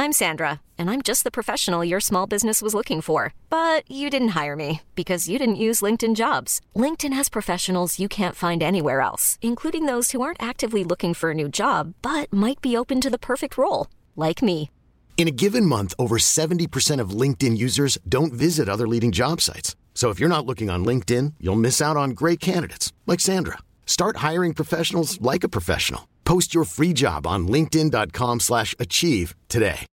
I'm Sandra, and I'm just the professional your small business was looking for. But you didn't hire me because you didn't use LinkedIn Jobs. LinkedIn has professionals you can't find anywhere else, including those who aren't actively looking for a new job, but might be open to the perfect role, like me. In a given month, over 70% of LinkedIn users don't visit other leading job sites. So if you're not looking on LinkedIn, you'll miss out on great candidates like Sandra. Start hiring professionals like a professional. Post your free job on linkedin.com/achieve today.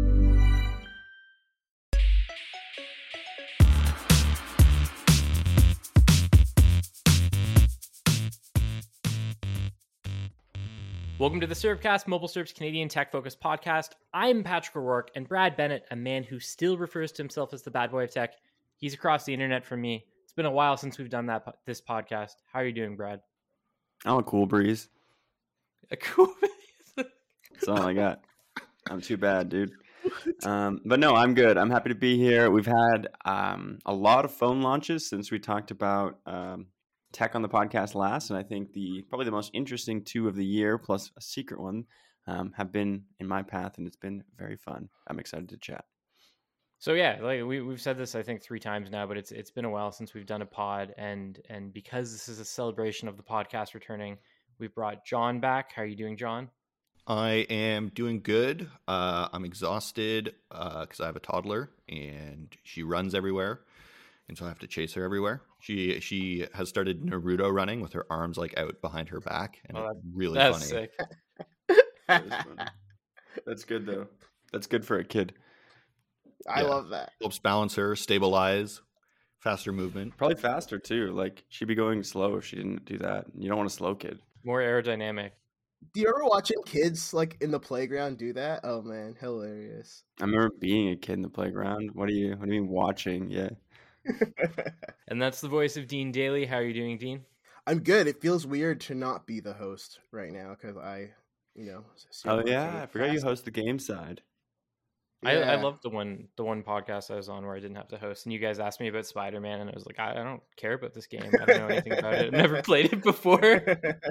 Welcome to the Servcast, Mobile Serve's Canadian tech-focused podcast. I'm Patrick O'Rourke, and Brad Bennett, a man who still refers to himself as the bad boy of tech. He's across the internet from me. It's been a while since we've done this podcast. How are you doing, Brad? I'm a cool breeze. A cool breeze? That's all I got. I'm too bad, dude. But no, I'm good. I'm happy to be here. We've had a lot of phone launches since we talked about tech on the podcast last, and I think probably the most interesting two of the year, plus a secret one, have been in my path, and it's been very fun. I'm excited to chat. So yeah, like we've said this I think 3 times now, but it's been a while since we've done a pod, and because this is a celebration of the podcast returning, we've brought John back. How are you doing, John? I am doing good. I'm exhausted because I have a toddler and she runs everywhere, and so I have to chase her everywhere. She has started Naruto running with her arms like out behind her back, and it's really that's funny. Sick. That is funny. That's good though. That's good for a kid. I love that. Helps balance her, stabilize, faster movement. Probably faster too. Like she'd be going slow if she didn't do that. You don't want a slow kid. More aerodynamic. Do you ever watch kids like in the playground do that? Oh man, hilarious. I remember being a kid in the playground. What do you mean watching? Yeah. And that's the voice of Dean Daly. How are you doing, Dean? I'm good. It feels weird to not be the host right now because I Oh yeah, I forgot you host the game side. I love the one podcast I was on where I didn't have to host, and you guys asked me about Spider-Man, and I was like, I don't care about this game. I don't know anything about it. I've never played it before.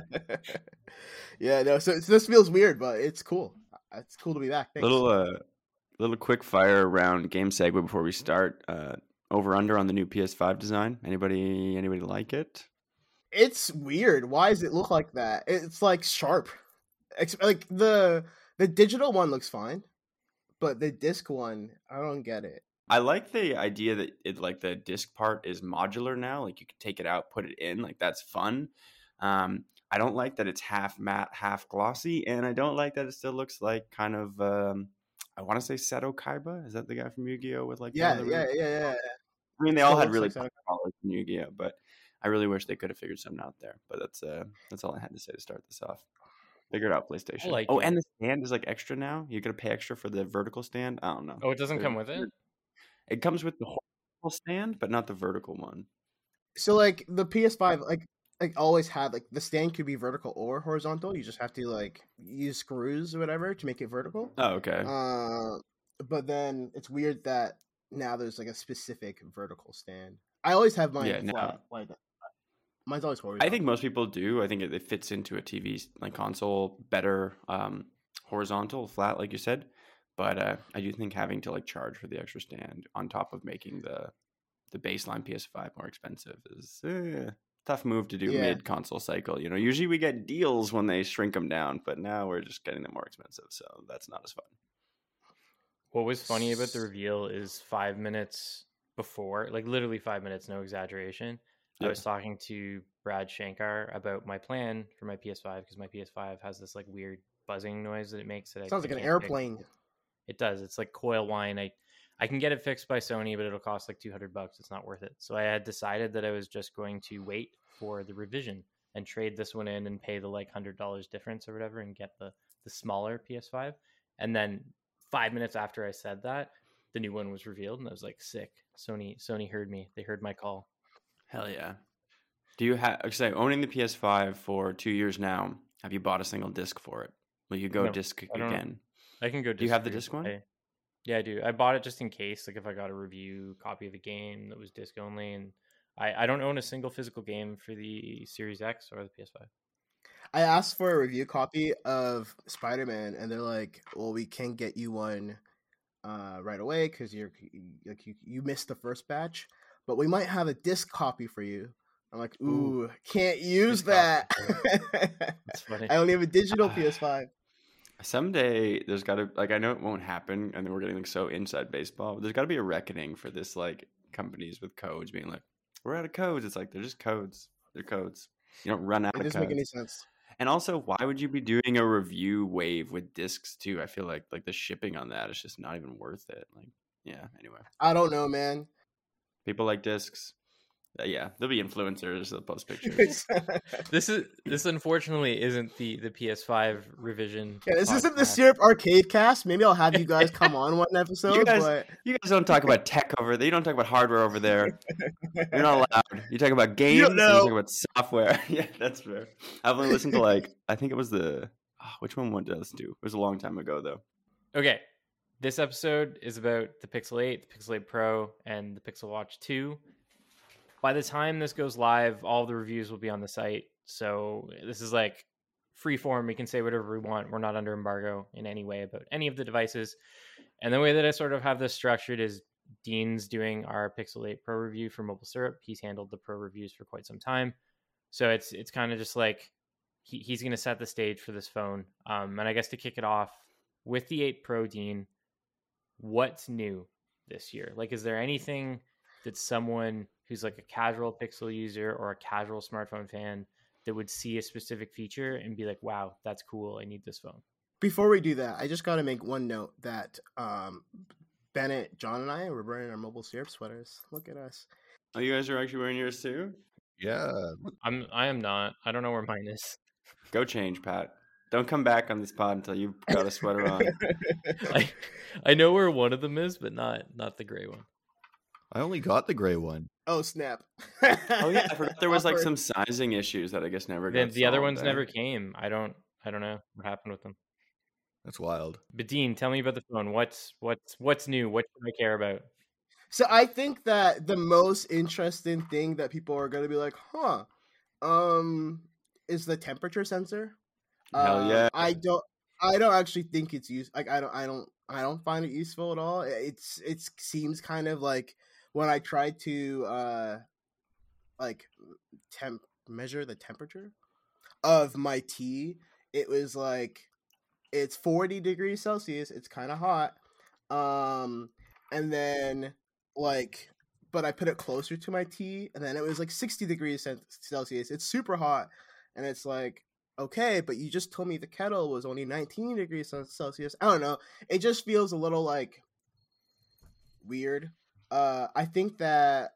Yeah, no. So this feels weird, but it's cool. It's cool to be back. Thanks. Little quick fire round game segue before we start. Over under on the new PS5 design. Anybody like it? It's weird. Why does it look like that? It's like sharp. Like the digital one looks fine, but the disc one, I don't get it. I like the idea that the disc part is modular now. Like you can take it out, put it in. Like that's fun. I don't like that it's half matte, half glossy, and I don't like that it still looks like kind of. I want to say Seto Kaiba. Is that the guy from Yu-Gi-Oh with like? Yeah. I mean, they all had really like colors in Yu-Gi-Oh, but I really wish they could have figured something out there. But that's all I had to say to start this off. Figure it out, PlayStation. And the stand is like extra now. You're gonna pay extra for the vertical stand. I don't know. Oh, it doesn't come with it. It comes with the horizontal stand, but not the vertical one. So like the PS5, like always had like the stand could be vertical or horizontal. You just have to like use screws or whatever to make it vertical. Oh, okay. But then it's weird that now there's like a specific vertical stand. I always have mine flat like that. Mine's always horizontal. I think most people do. I think it fits into a TV like console better, horizontal, flat, like you said. But I do think having to like charge for the extra stand on top of making the baseline PS5 more expensive is tough move to do mid console cycle. Usually we get deals when they shrink them down, but now we're just getting them more expensive, so that's not as fun. What was funny about the reveal is 5 minutes before, like literally 5 minutes, no exaggeration. I was talking to Brad Shankar about my plan for my PS5 because my PS5 has this like weird buzzing noise that it makes. Sounds like an airplane. It does. It's like coil whine. I can get it fixed by Sony, but it'll cost like $200. It's not worth it. So I had decided that I was just going to wait for the revision and trade this one in and pay the like $100 difference or whatever and get the smaller PS5. And then 5 minutes after I said that, the new one was revealed, and I was like, sick. Sony heard me. They heard my call. Hell yeah. Do you have, owning the PS5 for 2 years now, have you bought a single disc for it? Will you go disc again? I can go disc. Do you have the disc one? Yeah, I do. I bought it just in case, like if I got a review copy of the game that was disc only, and I don't own a single physical game for the Series X or the PS5. I asked for a review copy of Spider-Man, and they're like, well, we can get you one right away because you missed the first batch, but we might have a disc copy for you. I'm like, ooh, can't use that. That's funny. I only have a digital PS5. Someday there's got to, like, I know it won't happen, and we're getting like so inside baseball, but there's got to be a reckoning for this, like, companies with codes being like, we're out of codes. It's like, they're just codes. They're codes. You don't run out of codes. It doesn't make any sense. And also, why would you be doing a review wave with discs too? I feel like the shipping on that is just not even worth it. Like, yeah. Anyway, I don't know, man. people like discs. Yeah, there'll be influencers that post pictures. This unfortunately isn't the PS5 revision. Yeah, this isn't the podcast. Syrup Arcade Cast. Maybe I'll have you guys come on one episode. you guys but don't talk about tech over there. You don't talk about hardware over there. You're not allowed. You talk about games. don't And know. you talk about software. Yeah, that's fair. I've only listened to I think it was which one did I listen to? It was a long time ago though. Okay, this episode is about the Pixel 8, the Pixel 8 Pro, and the Pixel Watch 2. By the time this goes live, all the reviews will be on the site. So this is like free form. We can say whatever we want. We're not under embargo in any way about any of the devices. And the way that I sort of have this structured is Dean's doing our Pixel 8 Pro review for Mobile Syrup. He's handled the Pro reviews for quite some time. So it's kind of just like he's going to set the stage for this phone. And I guess to kick it off with the 8 Pro, Dean, what's new this year? Like, is there anything that someone who's like a casual Pixel user or a casual smartphone fan that would see a specific feature and be like, wow, that's cool, I need this phone? Before we do that, I just got to make one note that Bennett, John, and I were wearing our Mobile Syrup sweaters. Look at us. Oh, you guys are actually wearing yours too? Yeah. I am not. I don't know where mine is. Go change, Pat. Don't come back on this pod until you've got a sweater on. I know where one of them is, but not the gray one. I only got the gray one. Oh, snap. Oh yeah, I forgot there was like Awkward. some sizing issues that I guess never Then got the other solved, ones eh? never came. I don't know what happened with them. That's wild. But Dean, tell me about the phone. What's new? What should I care about? So I think that the most interesting thing that people are going to be like, is the temperature sensor. Hell yeah. I don't actually think it's used. Like, I don't find it useful at all. It seems kind of like when I tried to measure the temperature of my tea, it was like it's 40 degrees Celsius. It's kind of hot. And then but I put it closer to my tea, and then it was like 60 degrees Celsius. It's super hot, and it's like, okay, but you just told me the kettle was only 19 degrees Celsius. I don't know. It just feels a little like weird. I think that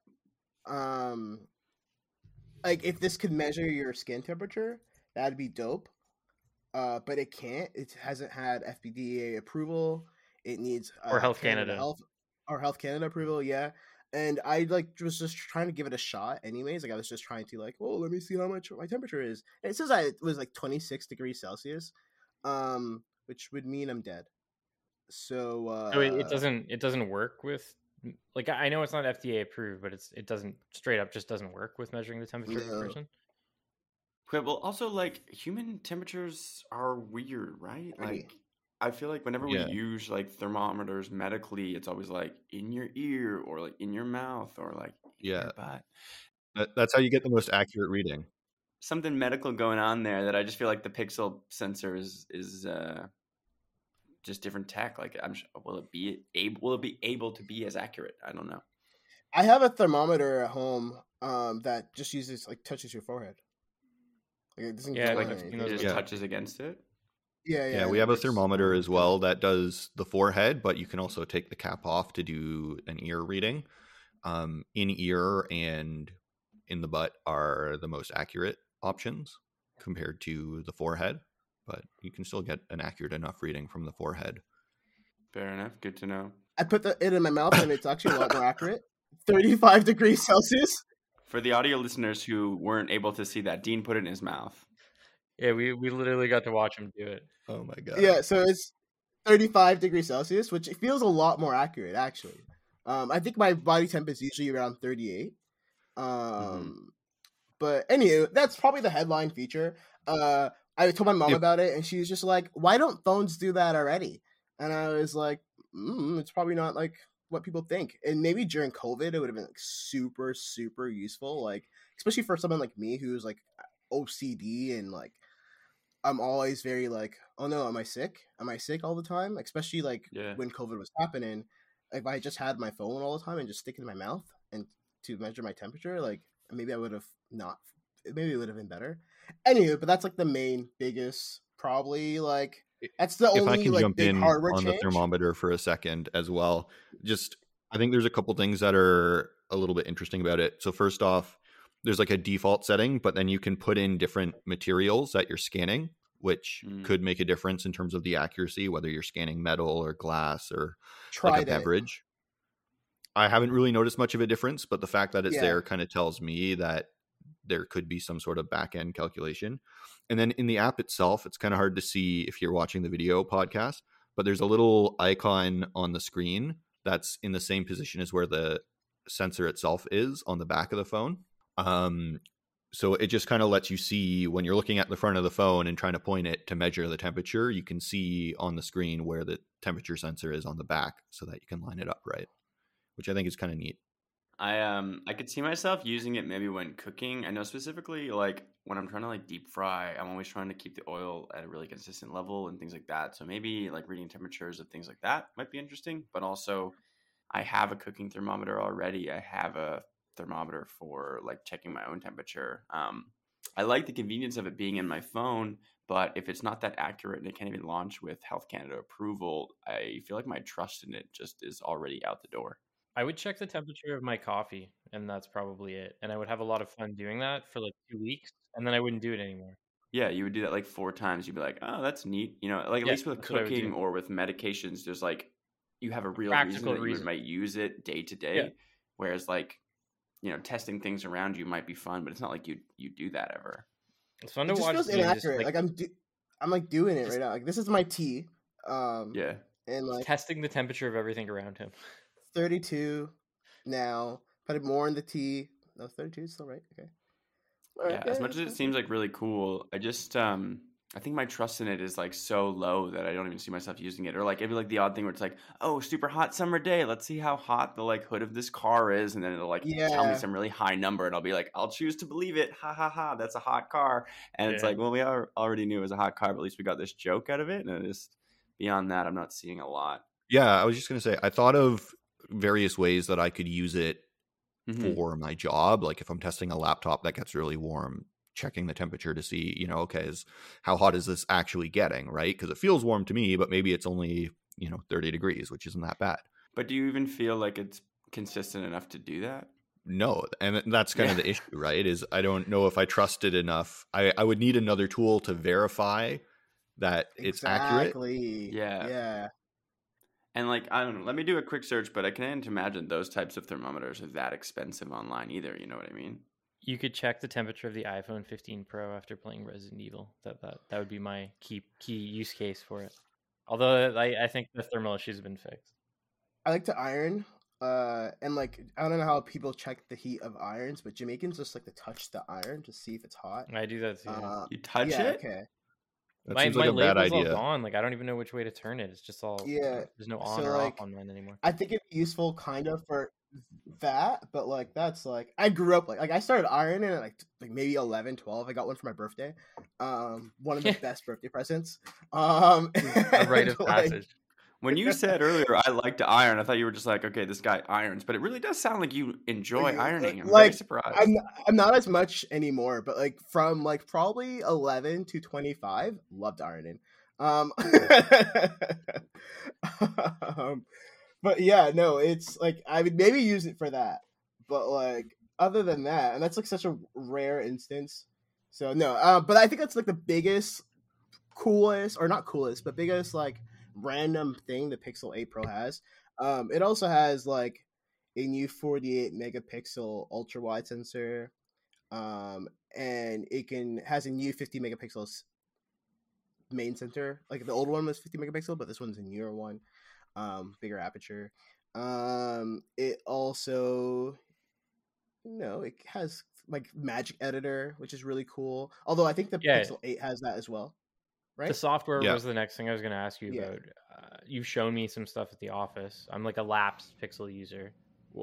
if this could measure your skin temperature, that'd be dope. But it can't. It hasn't had FDA approval. It needs Or Health Canada. Health Canada approval, yeah. And I was just trying to give it a shot anyways. Like, I was just trying to let me see how much my temperature is. And it says it was like 26 degrees Celsius, which would mean I'm dead. So it doesn't work with, like, I know it's not FDA approved, but it doesn't straight up just doesn't work with measuring the temperature of a person. Okay, well, also, like, human temperatures are weird, right? Like, I feel like whenever we use, like, thermometers medically, it's always, like, in your ear or, like, in your mouth or, like, in your butt. That's how you get the most accurate reading. Something medical going on there that I just feel like the Pixel sensor is just different tech. Like, will it be able to be as accurate? I don't know. I have a thermometer at home that just touches your forehead. Like, it doesn't Yeah, go like on I've anything. seen those. It just touches against it. Yeah, We have a thermometer as well that does the forehead, but you can also take the cap off to do an ear reading. In ear and in the butt are the most accurate options compared to the forehead, but you can still get an accurate enough reading from the forehead. Fair enough. Good to know. I put it in my mouth, and it's actually a lot more accurate. 35 degrees Celsius. For the audio listeners who weren't able to see that, Dean put it in his mouth. Yeah, we literally got to watch him do it. Oh my god. Yeah, so it's 35 degrees Celsius, which it feels a lot more accurate, actually. I think my body temp is usually around 38. But anyway, that's probably the headline feature. I told my mom about it, and she was just like, why don't phones do that already? And I was like, it's probably not like what people think. And maybe during COVID, it would have been like super, super useful. Like, especially for someone like me who's like OCD and like, I'm always very like, oh no, am I sick? Am I sick all the time? Especially like Yeah. when COVID was happening. If I just had my phone all the time and just stick it in my mouth and to measure my temperature, like maybe I would have not. Maybe it would have been better. Anyway, but that's like the main biggest, probably like that's the If I only can like jump big in hardware on the change. thermometer for a second as well, just I think there's a couple things that are a little bit interesting about it. So first off, there's like a default setting, but then you can put in different materials that you're scanning, which could make a difference in terms of the accuracy, whether you're scanning metal or glass or like a beverage. I haven't really noticed much of a difference, but the fact that it's there kind of tells me that there could be some sort of back-end calculation. And then in the app itself, it's kind of hard to see if you're watching the video podcast, but there's a little icon on the screen that's in the same position as where the sensor itself is on the back of the phone. So it just kind of lets you see when you're looking at the front of the phone and trying to point it to measure the temperature, you can see on the screen where the temperature sensor is on the back so that you can line it up right, which I think is kind of neat. I could see myself using it maybe when cooking. I know specifically like when I'm trying to like deep fry, I'm always trying to keep the oil at a really consistent level and things like that. So maybe like reading temperatures of things like that might be interesting. But also, I have a cooking thermometer already. I have a thermometer for like checking my own temperature. I like the convenience of it being in my phone, but if it's not that accurate and it can't even launch with Health Canada approval, I feel like my trust in it just is already out the door. I would check the temperature of my coffee, and that's probably it. And I would have a lot of fun doing that for like 2 weeks, and then I wouldn't do it anymore. Yeah, you would do that like 4 times. You'd be like, oh, that's neat. You know, like at least with cooking or with medications, there's like, you have a real reason that you might use it day to day. Whereas like, you know, testing things around you might be fun, but it's not like you do that ever. It's fun to watch. It feels inaccurate. Like I'm like doing it right now. Like this is my tea. Yeah. And like testing the temperature of everything around him. 32 now. Put more in the tea. No, 32 is still right. Okay. All right, as much as it seems like really cool, I just I think my trust in it is like so low that I don't even see myself using it. Or like it'd be like the odd thing where it's like, oh, super hot summer day. Let's see how hot the like hood of this car is, and then it'll like tell me some really high number, and I'll be like, I'll choose to believe it. Ha ha ha! That's a hot car. And it's like, well, we already knew it was a hot car, but at least we got this joke out of it. And just beyond that, I'm not seeing a lot. Yeah, I was just gonna say, I thought of various ways that I could use it for my job. Like if I'm testing a laptop that gets really warm, checking the temperature to see, you know, okay, how hot is this actually getting, right? Because it feels warm to me, but maybe it's only, 30 degrees, which isn't that bad. But do you even feel like it's consistent enough to do that? No, and that's kind of the issue, right? Is I don't know if I trust it enough. I would need another tool to verify that it's accurate. Yeah. And like, I don't know, let me do a quick search, but I can't imagine those types of thermometers are that expensive online either. You know what I mean? You could check the temperature of the iPhone 15 Pro after playing Resident Evil. That would be my key use case for it. Although I think the thermal issues have been fixed. I like to iron, and like I don't know how people check the heat of irons, but Jamaicans just like to touch the iron to see if it's hot. I do that too. You touch it? Okay. That seems like a bad idea. All gone. Like I don't even know which way to turn it. It's just all There's no on or off on mine anymore. I think it's useful kind of for that, but like that's like I grew up like I started ironing at like maybe 11, 12. I got one for my birthday. One of the best birthday presents. A rite of passage. When you said earlier I like to iron, I thought you were just like, okay, this guy irons, but it really does sound like you enjoy ironing. I'm very surprised. I'm not as much anymore, but like from like probably 11 to 25, loved ironing. But yeah, no, it's like I would maybe use it for that, but like other than that, and that's like such a rare instance. So no, but I think that's like the biggest, coolest, or not coolest, but biggest like random thing the Pixel 8 Pro has. It also has like a new 48 megapixel ultra wide sensor, and it has a new 50 megapixels main sensor. Like the old one was 50 megapixel, but this one's a newer one, bigger aperture. It also, it has like Magic Editor, which is really cool. Although I think the Pixel 8 has that as well. right? The software Yeah. was the next thing I was going to ask you Yeah. about. You've shown me some stuff at the office. I'm like a lapsed Pixel user.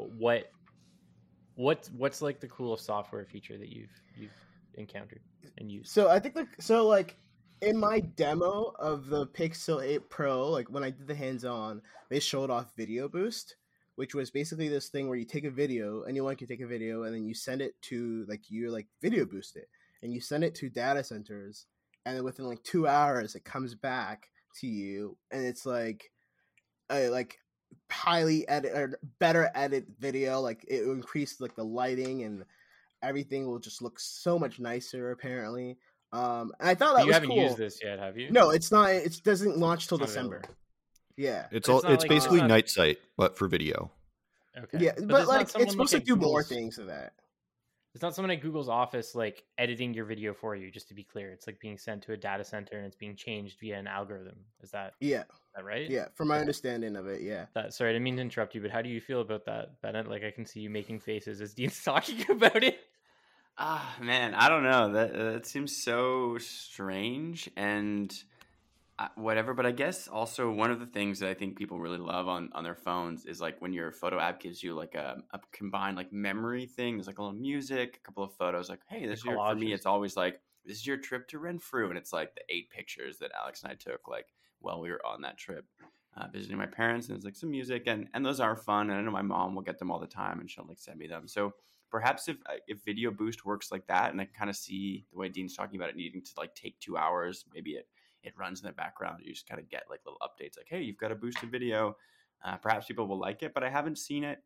What's like the coolest software feature that you've encountered and used? So I think like in my demo of the Pixel 8 Pro, like when I did the hands-on, they showed off Video Boost, which was basically this thing where you take a video, anyone can take a video, and then you send it to Video Boost it, and you send it to data centers, and then within like 2 hours it comes back to you, and it's like a highly edit or better edit video. Like it will increase like the lighting and everything will just look so much nicer apparently. And I thought that You was haven't cool. used this yet, have you? No, it's not. It doesn't launch till It's not December. available. Yeah, It's But all. it's not It's like- basically it's not- Night Sight, but for video. Okay. yeah, there's but not like someone it's supposed like to at do more Google's- things to that. It's not someone at Google's office like editing your video for you. Just to be clear, it's like being sent to a data center and it's being changed via an algorithm. Is that right? Yeah, from my understanding of it, yeah. Sorry, I didn't mean to interrupt you, but how do you feel about that, Bennett? Like I can see you making faces as Dean's talking about it. Ah, man, I don't know. That seems so strange and whatever. But I guess also one of the things that I think people really love on their phones is like when your photo app gives you like a combined like memory thing. There's like a little music, a couple of photos. Like, hey, this year for me, collages. it's always like this is your trip to Renfrew, and it's like the 8 pictures that Alex and I took like while we were on that trip. Visiting my parents, and there's like some music, and those are fun. And I know my mom will get them all the time, and she'll like send me them. So perhaps if Video Boost works like that, and I kind of see the way Dean's talking about it needing to like take 2 hours, maybe it runs in the background. You just kind of get like little updates, like hey, you've got a boosted video. Perhaps people will like it, but I haven't seen it,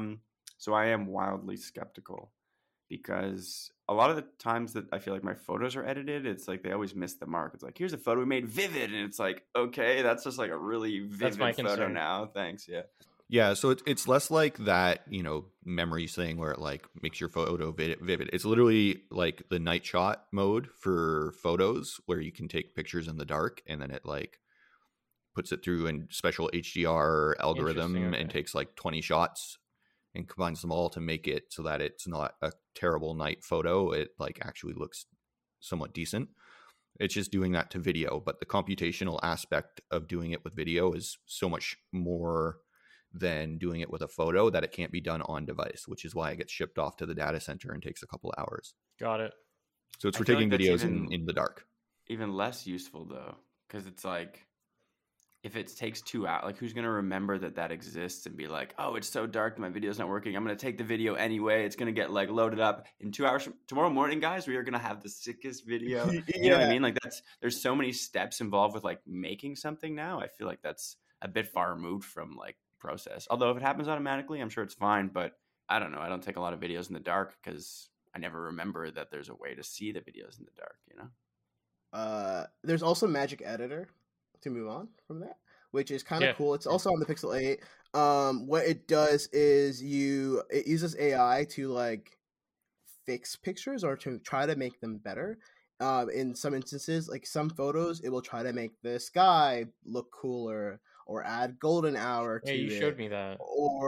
so I am wildly skeptical. Because a lot of the times that I feel like my photos are edited, it's like they always miss the mark. It's like, here's a photo we made vivid. And it's like, okay, that's just like a really vivid my photo concern. now. Thanks. Yeah. Yeah, so it's less like that, memory thing where it like makes your photo vivid. It's literally like the night shot mode for photos where you can take pictures in the dark and then it like puts it through a special HDR algorithm Interesting, and okay. takes like 20 shots and combines them all to make it so that it's not a terrible night photo. It like actually looks somewhat decent. It's just doing that to video, but the computational aspect of doing it with video is so much more than doing it with a photo that it can't be done on device, which is why it gets shipped off to the data center and takes a couple of hours. Got it. So it's I for feel taking like that's videos even- in the dark. Even less useful though, because it's like, if it takes 2 hours, like who's going to remember that exists and be like, oh, it's so dark, my video's not working. I'm going to take the video anyway. It's going to get like loaded up in 2 hours. Tomorrow morning, guys, we are going to have the sickest video. You know what I mean? Like there's so many steps involved with like making something now. I feel like that's a bit far removed from like process. Although if it happens automatically, I'm sure it's fine. But I don't know. I don't take a lot of videos in the dark because I never remember that there's a way to see the videos in the dark, you know? There's also Magic Editor to move on from that, which is kind of cool. It's also on the Pixel 8. What it does is it uses AI to like fix pictures or to try to make them better. In some instances, like some photos, it will try to make the sky look cooler or add golden hour to Yeah, you it. showed me that.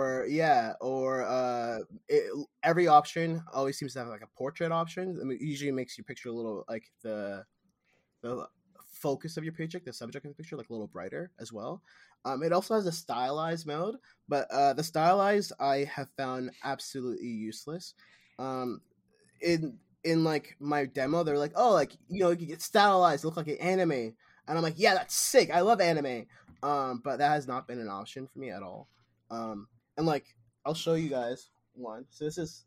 Every option always seems to have like a portrait option. I mean, it usually makes your picture a little like the focus of your picture, the subject of the picture, like a little brighter as well. It also has a stylized mode, but the stylized I have found absolutely useless. In like my demo, they're like, oh, like you can get stylized, look like an anime, and I'm like, yeah, that's sick. I love anime. But that has not been an option for me at all. And like I'll show you guys one. So this is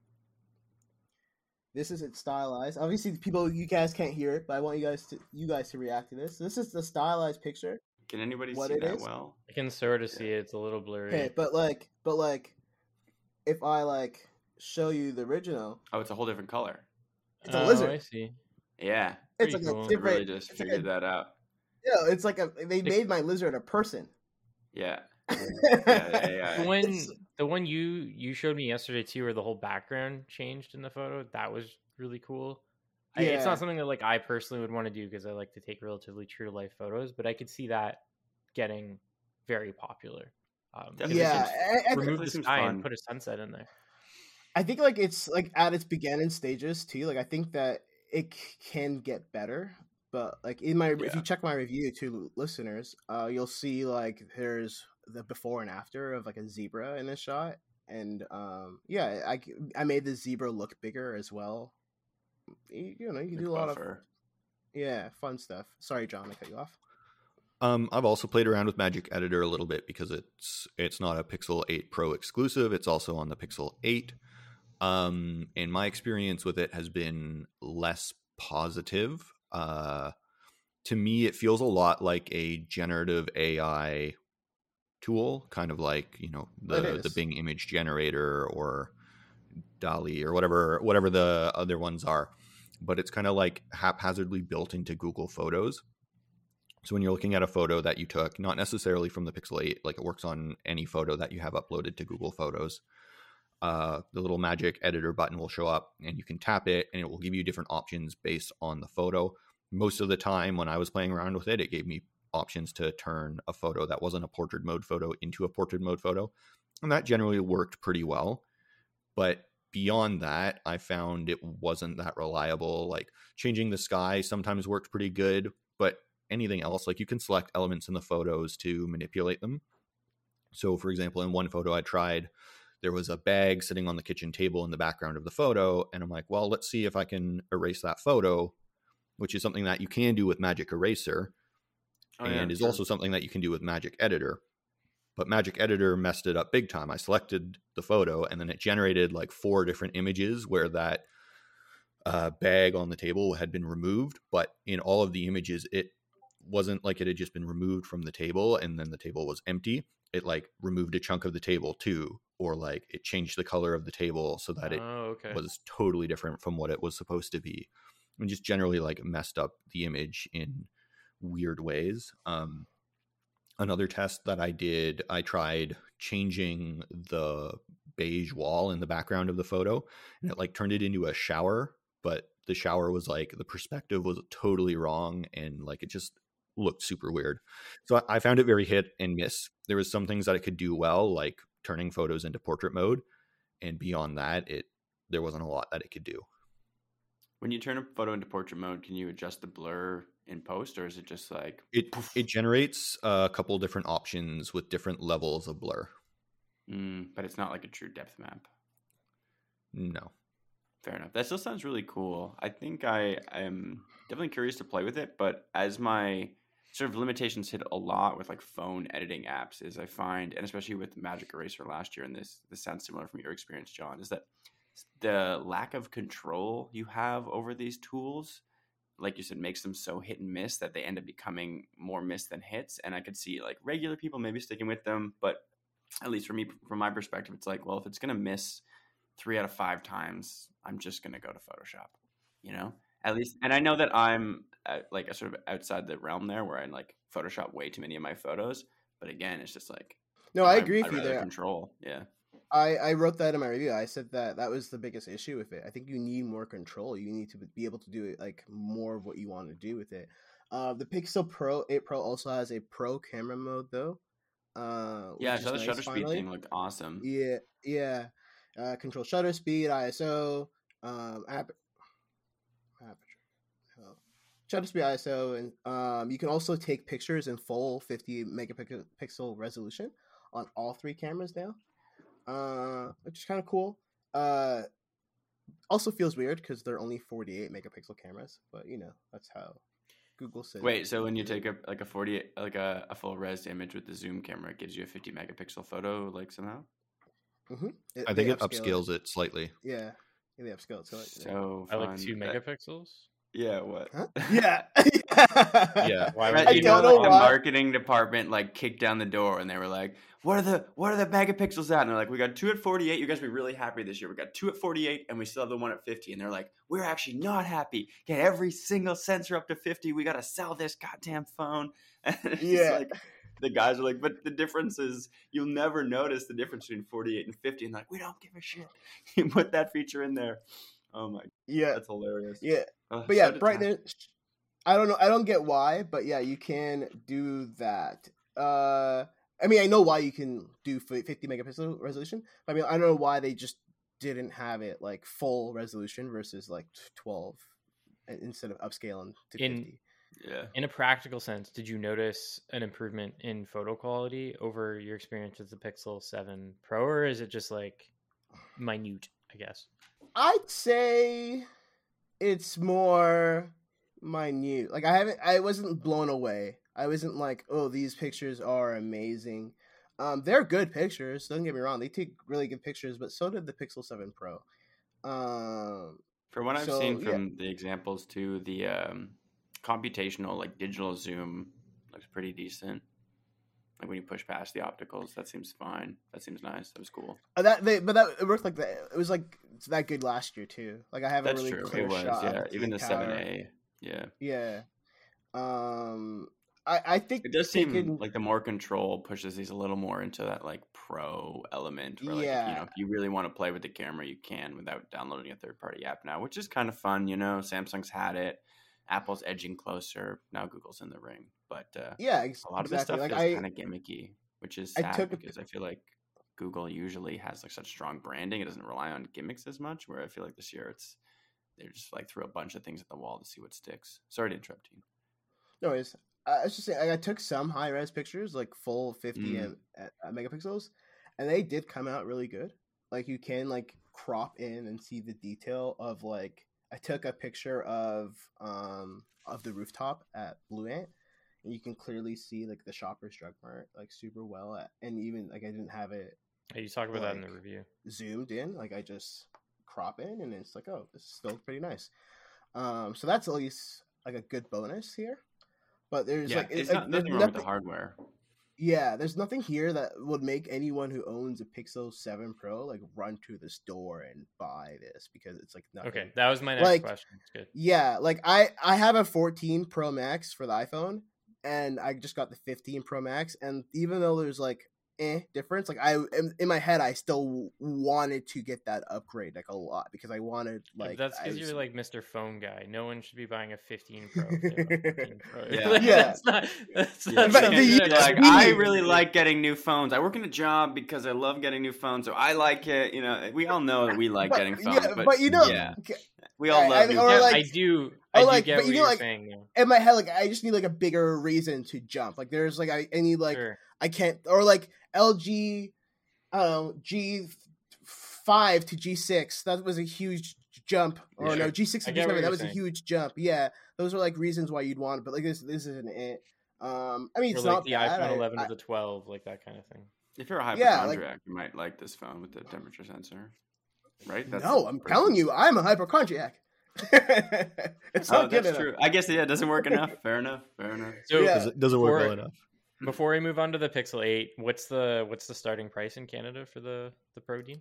it stylized. Obviously, you guys can't hear it, but I want you guys to react to this. This is the stylized picture. Can anybody What see it that is? well? I can sort of see it. It's a little blurry. Okay, but like, if I like show you the original, Oh, it's a whole different color. it's a lizard. I see. Yeah. It's Pretty like cool. a I different. really just it's like figured that out. Yeah, it's like they made my lizard a person. Yeah. The Yeah. one you showed me yesterday too, where the whole background changed in the photo, that was really cool. It's Yeah. not something that like I personally would want to do because I like to take relatively true to life photos, but I could see that getting very popular. Definitely Yeah, seems- remove definitely the seems sky fun. and put a sunset in there. I think like it's like at its beginning stages too. Like I think that it can get better, but like if you check my review to listeners, you'll see like there's the before and after of like a zebra in this shot, and I made the zebra look bigger as well. You know, you can do a lot of fun stuff. Sorry, John, I cut you off. I've also played around with Magic Editor a little bit because it's not a Pixel 8 Pro exclusive. It's also on the Pixel 8. And my experience with it has been less positive. To me, it feels a lot like a generative AI tool, kind of like, you know, the Bing image generator or DALL-E or whatever the other ones are. But it's kind of like haphazardly built into Google Photos. So when you're looking at a photo that you took, not necessarily from the Pixel 8, like it works on any photo that you have uploaded to Google Photos, the little Magic Editor button will show up and you can tap it and it will give you different options based on the photo. Most of the time when I was playing around with it, it gave me options to turn a photo that wasn't a portrait mode photo into a portrait mode photo. And that generally worked pretty well. But beyond that, I found it wasn't that reliable. Like changing the sky sometimes worked pretty good, but anything else, like you can select elements in the photos to manipulate them. So for example, in one photo I tried, there was a bag sitting on the kitchen table in the background of the photo, and I'm like, well, let's see if I can erase that photo, which is something that you can do with Magic Eraser is also something that you can do with Magic Editor. But Magic Editor messed it up big time. I selected the photo and then it generated like 4 different images where that bag on the table had been removed, but in all of the images it wasn't like it had just been removed from the table and then the table was empty. It like removed a chunk of the table too, or like it changed the color of the table so that it was totally different from what it was supposed to be, and just generally like messed up the image in weird ways. Another test that I did, I tried changing the beige wall in the background of the photo and it like turned it into a shower, but the shower was like the perspective was totally wrong and like it just looked super weird. So I found it very hit and miss. There was some things that it could do well, like turning photos into portrait mode, and beyond that, there wasn't a lot that it could do. When you turn a photo into portrait mode, can you adjust the blur in post, or is it just like it generates a couple different options with different levels of blur? But it's not like a true depth map. No. Fair enough. That still sounds really cool. I think I am definitely curious to play with it, but as my sort of limitations hit a lot with like phone editing apps, is I find, and especially with Magic Eraser last year, and this sounds similar from your experience, John, is that the lack of control you have over these tools, like you said, makes them so hit and miss that they end up becoming more miss than hits. And I could see like regular people maybe sticking with them, but at least for me, from my perspective, it's like, well, if it's going to miss 3 out of 5 times, I'm just going to go to Photoshop, you know, at least. And I know that I'm like a sort of outside the realm there where I like Photoshop way too many of my photos. But again, it's just like, no, I agree with you there. Control. Yeah. I wrote that in my review. I said that was the biggest issue with it. I think you need more control. You need to be able to do it like more of what you want to do with it. The Pixel Pro 8 Pro also has a pro camera mode though. Yeah, so the shutter speed thing looked awesome. Yeah. Control shutter speed, ISO, aperture, shutter speed, ISO, and you can also take pictures in full 50 megapixel resolution on all 3 cameras now, which is kind of cool. Also feels weird because they're only 48 megapixel cameras, but you know that's how Google said. Wait, so when you take a 48 like a full res image with the zoom camera, it gives you a 50 megapixel photo, like somehow? Mm-hmm. I think it upscales it slightly. Yeah, they upscale it slightly. So I like 2 megapixels. Yeah, what? Huh? Yeah. Yeah. Why would you know like the marketing department like kicked down the door and they were like, what are the megapixels at? And they're like, we got 2 at 48. You guys will be really happy this year. We got 2 at 48 and we still have the 1 at 50. And they're like, we're actually not happy. Get every single sensor up to 50. We got to sell this goddamn phone. And it's like, the guys are like, but the difference is you'll never notice the difference between 48 and 50. And like, we don't give a shit. You put that feature in there. Oh my. Yeah. That's hilarious. Yeah. But yeah, brightness. I don't know. I don't get why, but yeah, you can do that. I mean, I know why you can do 50 megapixel resolution. But I mean, I don't know why they just didn't have it like full resolution versus like 12 instead of upscaling to 50. Yeah. In a practical sense, did you notice an improvement in photo quality over your experience with the Pixel 7 Pro, or is it just like minute, I guess? I'd say it's more minute. Like I wasn't blown away. I wasn't like, oh, these pictures are amazing. They're good pictures. Don't get me wrong; they take really good pictures. But so did the Pixel 7 Pro. From what I've seen from the examples too, the computational like digital zoom looks pretty decent. Like when you push past the opticals, that seems fine. That seems nice. That was cool. It worked like that. It was like it's that good last year too. Like I have a really clear shot. Yeah, of even the tower. 7A. Yeah. Yeah. I think it does seem like the more control pushes these a little more into that like pro element. Where, like, if you really want to play with the camera, you can without downloading a third-party app now, which is kind of fun. Samsung's had it. Apple's edging closer. Now Google's in the ring. But a lot of this stuff is kind of gimmicky, which is sad because I feel like Google usually has like such strong branding. It doesn't rely on gimmicks as much, where I feel like this year they just like threw a bunch of things at the wall to see what sticks. Sorry to interrupt you. No worries. I was just saying, I took some high-res pictures, like full 50 megapixels, and they did come out really good. Like you can like crop in and see the detail of like I took a picture of the rooftop at Blue Ant, and you can clearly see like the Shoppers Drug Mart like super well and even like I didn't have it. Hey, you talk about that in the review. Zoomed in, like I just crop in, and it's like, oh, this is still pretty nice. So that's at least like a good bonus here. But there's there's nothing wrong with the hardware. Yeah, there's nothing here that would make anyone who owns a Pixel 7 Pro like run to the store and buy this because it's like nothing. Okay, that was my next question. It's good. Yeah, like I have a 14 Pro Max for the iPhone, and I just got the 15 Pro Max, and even though there's like difference, like in my head I still wanted to get that upgrade like a lot because I wanted like that's because you're like Mr. Phone guy. No one should be buying a 15 Pro. 14 Pro. Yeah. That's not I really like getting new phones. I work in a job because I love getting new phones, so I like it. We all know that we like getting phones, we all love new phones. I do get what you're saying. In my head, like I just need like a bigger reason to jump. Like there's like I need like I can't or like LG, G5 to G6. That was a huge jump. Or no, G6 to G7. That was a huge jump. Yeah, those are like reasons why you'd want it. But like this isn't it. I mean, it's like not the bad. iPhone 11 to the 12, like that kind of thing. If you're a hypochondriac, you might like this phone with the temperature sensor, right? I'm telling you, I'm a hypochondriac. It's not good enough. True. I guess it doesn't work enough. Fair enough. So it doesn't work well enough. Before we move on to the Pixel 8, what's the starting price in Canada for the Pro, Dean?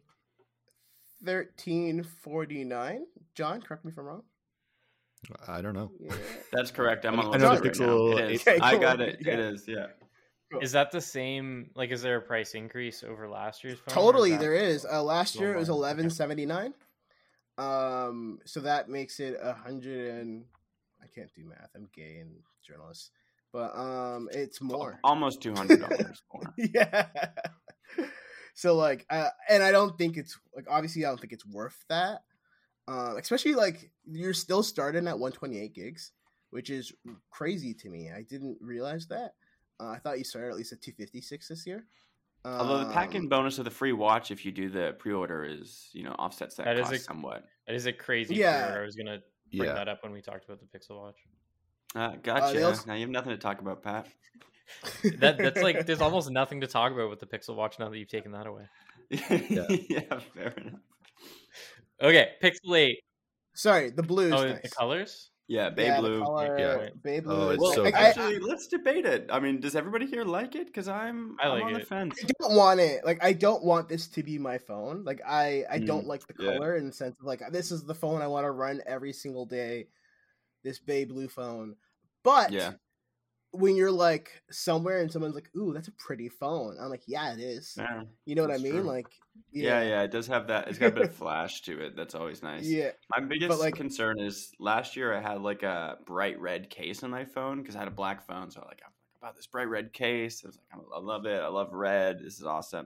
$1,349. John, correct me if I'm wrong. I don't know. Yeah. That's correct. I'm on the Pixel 8. Okay, I cool. got it. Yeah. It is. Yeah. Cool. Is that the same? Like, is there a price increase over last year's phone? Totally, there is. Last year it was $1,179. So that makes it 100 and I can't do math. I'm gay and journalist, but it's more, almost $200 more. Yeah. So like, and I don't think it's like obviously I don't think it's worth that. Especially like you're still starting at 128 gigs, which is crazy to me. I didn't realize that. I thought you started at least at 256 this year. Although the pack-in bonus of the free watch, if you do the pre-order, is offsets that cost somewhat. That is a crazy pre-order. I was gonna bring that up when we talked about the Pixel Watch. Gotcha. Now you have nothing to talk about, Pat. That's like there's almost nothing to talk about with the Pixel Watch now that you've taken that away. Yeah, fair enough. Okay, Pixel 8. Sorry, the blue is nice. The colors? Yeah, Bay Blue. Bay Blue. Oh, it's so actually, let's debate it. I mean, does everybody here like it? Because I'm on the fence. I don't want it. Like, I don't want this to be my phone. Like, I don't like the color in the sense of, like, this is the phone I want to run every single day, this Bay Blue phone. But when you're, like, somewhere and someone's like, ooh, that's a pretty phone. I'm like, yeah, it is. Yeah, you know what I mean? True. Like, yeah, it does have that. It's got a bit of flash to it. That's always nice. Yeah. My biggest concern is last year I had like a bright red case on my phone because I had a black phone. So I'm like about this bright red case. I was like, I love it. I love red. This is awesome.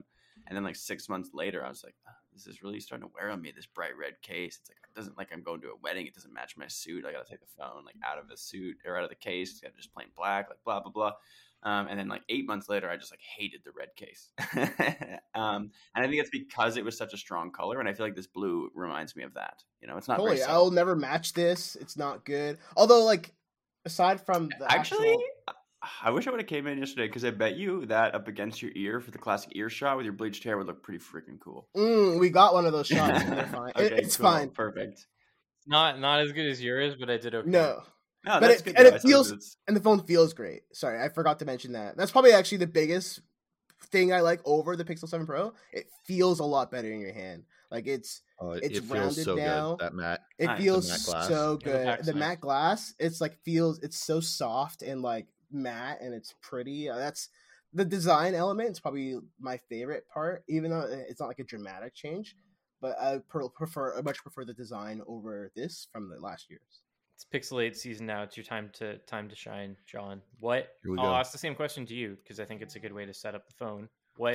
And then like 6 months later, I was like, oh, this is really starting to wear on me, this bright red case. It's like, it doesn't, like I'm going to a wedding. It doesn't match my suit. I got to take the phone like out of the suit or out of the case. It's got just plain black, like blah, blah, blah. And then like 8 months later, I just like hated the red case. And I think it's because it was such a strong color. And I feel like this blue reminds me of that. You know, it's not very Totally, subtle. I'll never match this. It's not good. Although, like, aside from the Actually, actual... I wish I would have came in yesterday because I bet you that up against your ear for the classic ear shot with your bleached hair would look pretty freaking cool. we got one of those shots and they're fine. Okay, It's cool. fine. Perfect. Not as good as yours, but I did okay. No. No, But that's it- good. and though. it I suppose feels- it's- And the phone feels great. Sorry, I forgot to mention that. That's probably actually the biggest thing I like over the Pixel 7 Pro. It feels a lot better in your hand. Like it's It feels rounded so now. good. That matte. It Nice. feels The matte glass. so Yeah, the good. back's The nice. matte glass, it's like it's so soft and like matte and it's pretty. That's the design element. It's probably my favorite part, even though it's not like a dramatic change. But I much prefer the design over this from the last year's. It's Pixel 8 season now. It's your time to shine, John. What? Here we I'll go. ask the same question to you because I think it's a good way to set up the phone.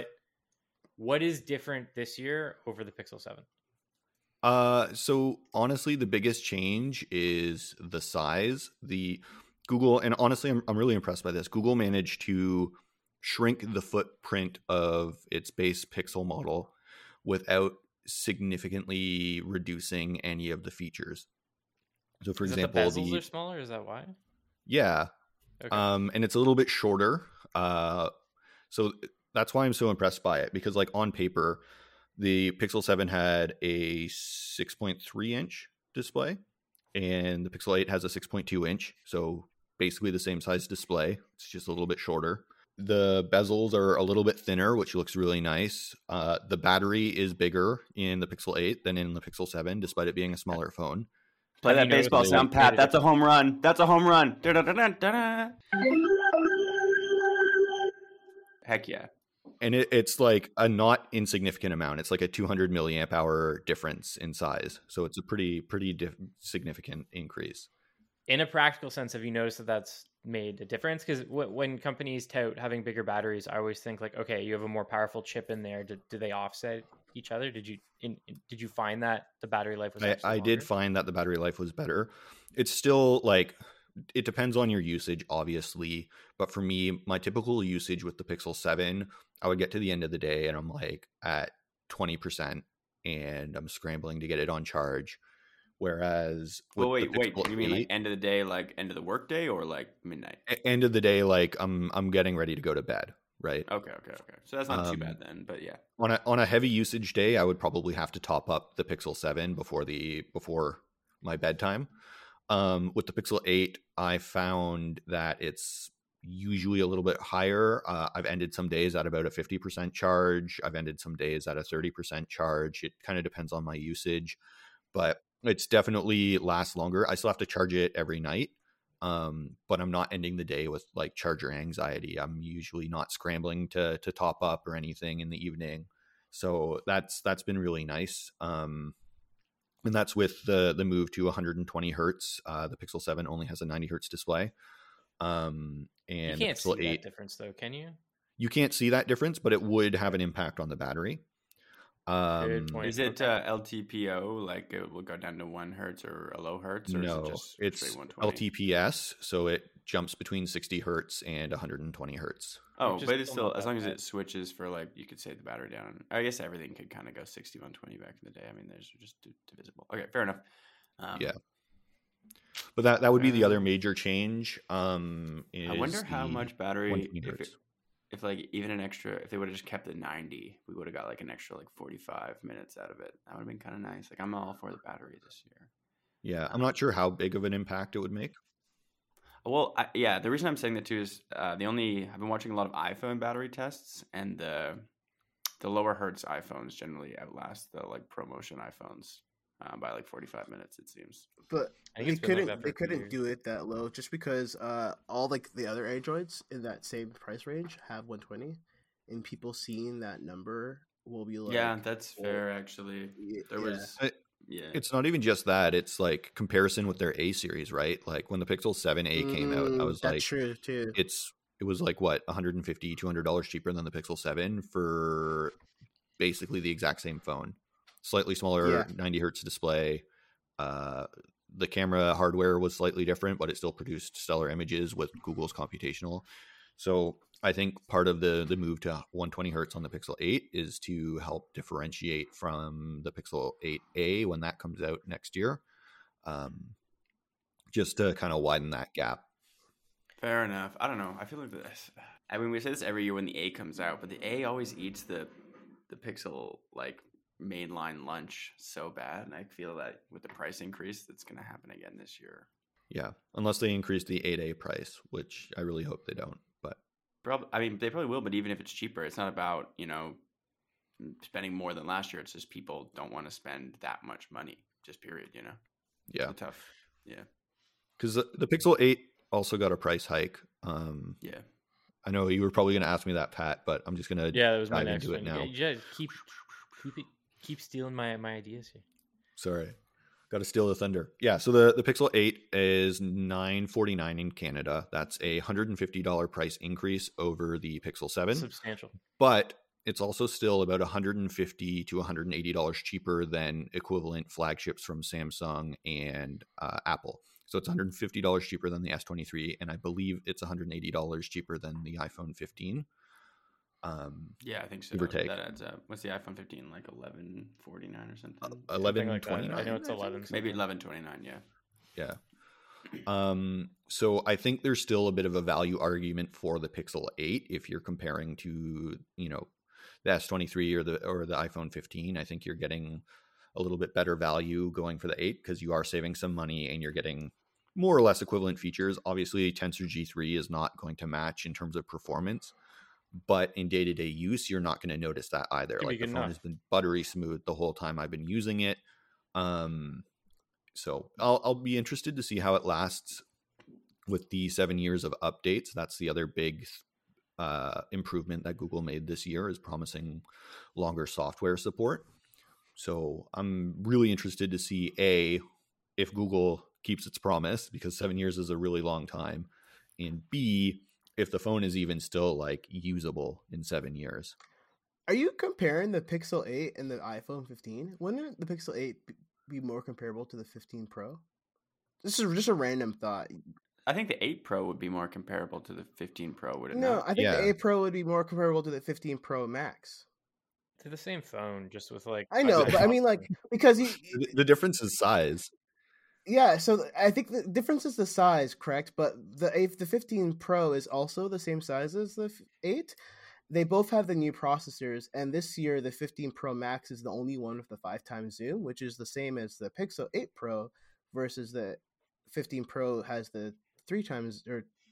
What is different this year over the Pixel 7? So honestly, the biggest change is the size. The Google, and honestly, I'm really impressed by this. Google managed to shrink the footprint of its base Pixel model without significantly reducing any of the features. So, for Is example, it the bezels are smaller? Is that why? yeah, Okay. and it's a little bit shorter. So that's why I'm so impressed by it, because like on paper, the Pixel 7 had a 6.3 inch display and the Pixel 8 has a 6.2 inch. So basically the same size display. It's just a little bit shorter. The bezels are a little bit thinner, which looks really nice. The battery is bigger in the Pixel 8 than in the Pixel 7, despite it being a smaller phone. Play Have that you noticed baseball the sound, weight Pat. data That's a home run. That's a home run. Da-da-da-da-da-da. Heck yeah. And it's like a not insignificant amount. It's like a 200 milliamp hour difference in size. So it's a pretty significant increase. In a practical sense, have you noticed that that's made a difference? Because when companies tout having bigger batteries, I always think like, okay, you have a more powerful chip in there. Do they offset each other? Did you find that the battery life was actually I did longer? find that the battery life was better. It's still like, it depends on your usage, obviously. But for me, my typical usage with the Pixel 7, I would get to the end of the day and I'm like at 20% and I'm scrambling to get it on charge. Whereas with Well, the wait. Pixel You mean like 8, end of the day, like end of the workday, or like midnight? end of the day, like I'm getting ready to go to bed, right? Okay. So that's not too bad then. But yeah. On a heavy usage day, I would probably have to top up the Pixel 7 before my bedtime. With the Pixel 8, I found that it's usually a little bit higher. I've ended some days at about a 50% charge. I've ended some days at a 30% charge. It kind of depends on my usage, but it's definitely lasts longer. I still have to charge it every night. But I'm not ending the day with like charger anxiety. I'm usually not scrambling to top up or anything in the evening. So that's been really nice. And that's with the move to 120 hertz. The Pixel 7 only has a 90 hertz display. And You the can't see Pixel that 8, difference though, can you? you can't see that difference, but it would have an impact on the battery. Good point. Is it Okay. LTPO? Like it will go down to 1 hertz or a low hertz? Or is No, it just it's straight 120? LTPS, so it jumps between 60 hertz and 120 hertz. Oh, Just but it's still still, not as that long as bad. it switches for like, you could save the battery down. I guess everything could kind of go 60, 120 back in the day. I mean, there's just divisible. Okay, fair enough. Yeah. But that would be the other Um, major change. I wonder Is how the much battery, 120 hertz. if like even an extra, if they would have just kept it 90, we would have got like an extra like 45 minutes out of it. That would have been kind of nice. Like I'm all for the battery this year. Yeah, I'm not sure how big of an impact it would make. Well, yeah, the reason I'm saying that too is I've been watching a lot of iPhone battery tests, and the lower hertz iPhones generally outlast the like ProMotion iPhones by like 45 minutes, it seems. But I think they it's been like couldn't that for they a few couldn't years. do it that low just because all like the other Androids in that same price range have 120, and people seeing that number will be like, Yeah, that's fair actually. There was yeah. It's not even just that. It's like comparison with their A series, right? Like when the Pixel 7a came out, I was that's like, true too. it was like what, $150, $200 cheaper than the Pixel 7 for basically the exact same phone. Slightly smaller 90 hertz display. The camera hardware was slightly different, but it still produced stellar images with Google's computational. So I think part of the move to 120 hertz on the Pixel 8 is to help differentiate from the Pixel 8a when that comes out next year, just to kind of widen that gap. Fair enough. I don't know. I feel like this. I mean, we say this every year when the A comes out, but the A always eats the Pixel like mainline lunch so bad, and I feel that with the price increase, that's going to happen again this year. Yeah, unless they increase the 8A price, which I really hope they don't. But I mean, they probably will. But even if it's cheaper, it's not about spending more than last year. It's just people don't want to spend that much money. Just period. Yeah, it's tough. Yeah, because the Pixel 8 also got a price hike. Yeah, I know you were probably going to ask me that, Pat, but I'm just going to that was my dive next into one. it now. Yeah, keep stealing my ideas here. Sorry, got to steal the thunder. Yeah, so the Pixel 8 is $949 in Canada. That's a $150 price increase over the Pixel 7. Substantial. But it's also still about $150 to $180 cheaper than equivalent flagships from Samsung and Apple. So it's $150 cheaper than the S23, and I believe it's $180 cheaper than the iPhone 15. Yeah, I think so. Give or take. That adds up. What's the iPhone 15 like? $1149 or something? $1129. I know it's 11. Maybe $1129. Yeah. So I think there's still a bit of a value argument for the Pixel 8 if you're comparing to the S23 or the iPhone 15. I think you're getting a little bit better value going for the 8 because you are saving some money and you're getting more or less equivalent features. Obviously, Tensor G3 is not going to match in terms of performance. But in day-to-day use, you're not going to notice that either. Like the phone has been buttery smooth the whole time I've been using it. So I'll be interested to see how it lasts with the 7 years of updates. That's the other big improvement that Google made this year, is promising longer software support. So I'm really interested to see if Google keeps its promise, because 7 years is a really long time, and B, if the phone is even still like usable in 7 years. Are you comparing the Pixel 8 and the iPhone 15? Wouldn't the Pixel 8 be more comparable to the 15 Pro? This is just a random thought. I think the 8 Pro would be more comparable to the 15 Pro, would it No, not? I think the 8 Pro would be more comparable to the 15 Pro Max. They're the same phone, just with like... I know, but I mean, like, because the difference is size. Yeah, so I think the difference is the size, correct? But the 15 Pro is also the same size as the 8. They both have the new processors, and this year the 15 Pro Max is the only one with the 5x zoom, which is the same as the Pixel 8 Pro, versus the 15 Pro has the 3x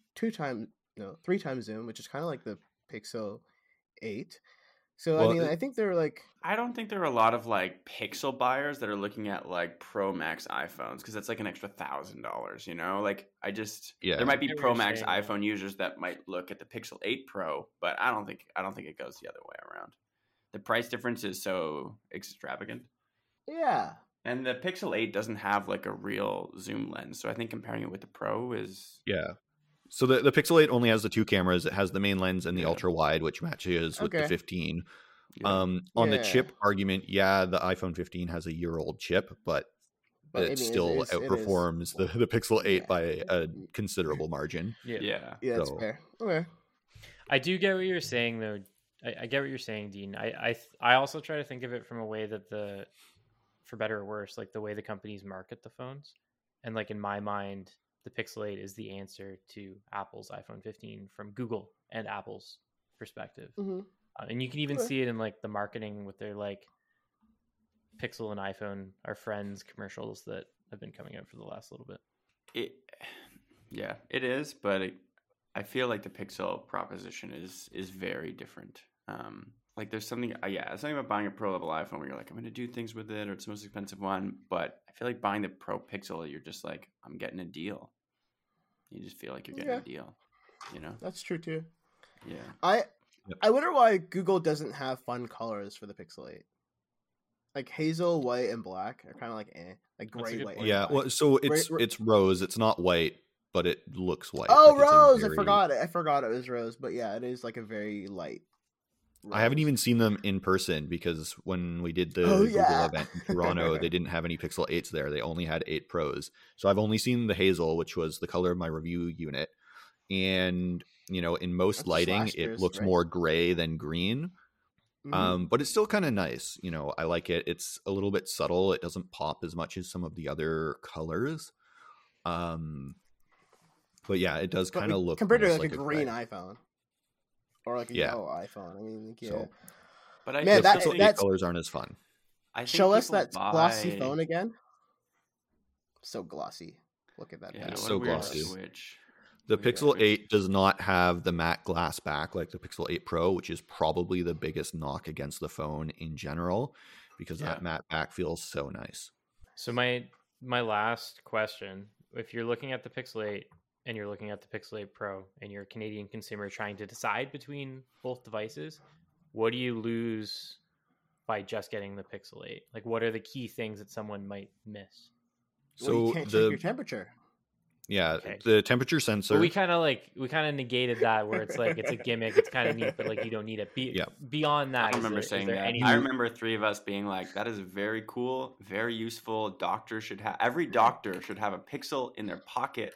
zoom, which is kind of like the Pixel 8. So, well, I mean, I think they're like... I don't think there are a lot of, like, Pixel buyers that are looking at, like, Pro Max iPhones, because that's, like, an extra $1,000, you know? Like, there might be Pro Max iPhone users that might look at the Pixel 8 Pro, but I don't think it goes the other way around. The price difference is so extravagant. Yeah. And the Pixel 8 doesn't have, like, a real zoom lens, so I think comparing it with the Pro is... Yeah. So the Pixel 8 only has the two cameras. It has the main lens and the ultra wide, which matches with the 15. Yeah. On the chip argument, the iPhone 15 has a year-old chip, but it still outperforms the Pixel 8 by a considerable margin. Yeah, that's fair. Okay. I do get what you're saying, though. I get what you're saying, Dean. I also try to think of it from a way that for better or worse, like the way the companies market the phones. And like in my mind, the Pixel 8 is the answer to Apple's iPhone 15 from Google and Apple's perspective. Mm-hmm. And you can even see it in like the marketing with their like Pixel and iPhone are friends commercials that have been coming out for the last little bit. It is, but I feel like the Pixel proposition is very different. Like there's something about buying a pro level iPhone where you're like, I'm going to do things with it, or it's the most expensive one. But I feel like buying the Pro Pixel, you're just like, I'm getting a deal. You just feel like you're getting a deal, you know? That's true too. Yeah. I wonder why Google doesn't have fun colors for the Pixel 8. Like hazel, white, and black are kind of like like gray, white. Yeah, well, so it's rose. It's not white, but it looks white. Oh, like rose! I forgot it. I forgot it was rose, but yeah, it is like a very light. I haven't Rose. even seen them in person because when we did the Oh, Google yeah. event in Toronto, they didn't have any Pixel 8s there. They only had 8 Pros. So I've only seen the hazel, which was the color of my review unit. And, you know, in most That's lighting, last it year's, looks right? more gray than green. Mhm. But it's still kind of nice. You know, I like it. It's a little bit subtle. It doesn't pop as much as some of the other colors. But yeah, it does But kind of look compared to almost like a green gray. iPhone or like a Yeah. yellow iPhone. I mean, like, yeah. So But I Man, the still that- Pixel think, 8 that's- colors aren't as fun. I think Show us people that glossy buy- phone again. So glossy. Look at that. Yeah, thing. It's what so a weird glossy. switch. The Weird Pixel switch. 8 does not have the matte glass back like the Pixel 8 Pro, which is probably the biggest knock against the phone in general because that Yeah. matte back feels so nice. So my last question, if you're looking at the Pixel 8 and you're looking at the Pixel 8 Pro and you're a Canadian consumer trying to decide between both devices, what do you lose by just getting the Pixel 8? Like, what are the key things that someone might miss? Well, you So can't check the your temperature. yeah, Okay. the temperature sensor. But we kind of negated that where it's like it's a gimmick, it's kind of neat, but like you don't need it. Yeah. Beyond that, I remember is saying there that. anything- I remember 3 of us being like, "That is very cool, very useful. Doctors should have every doctor should have a Pixel in their pocket."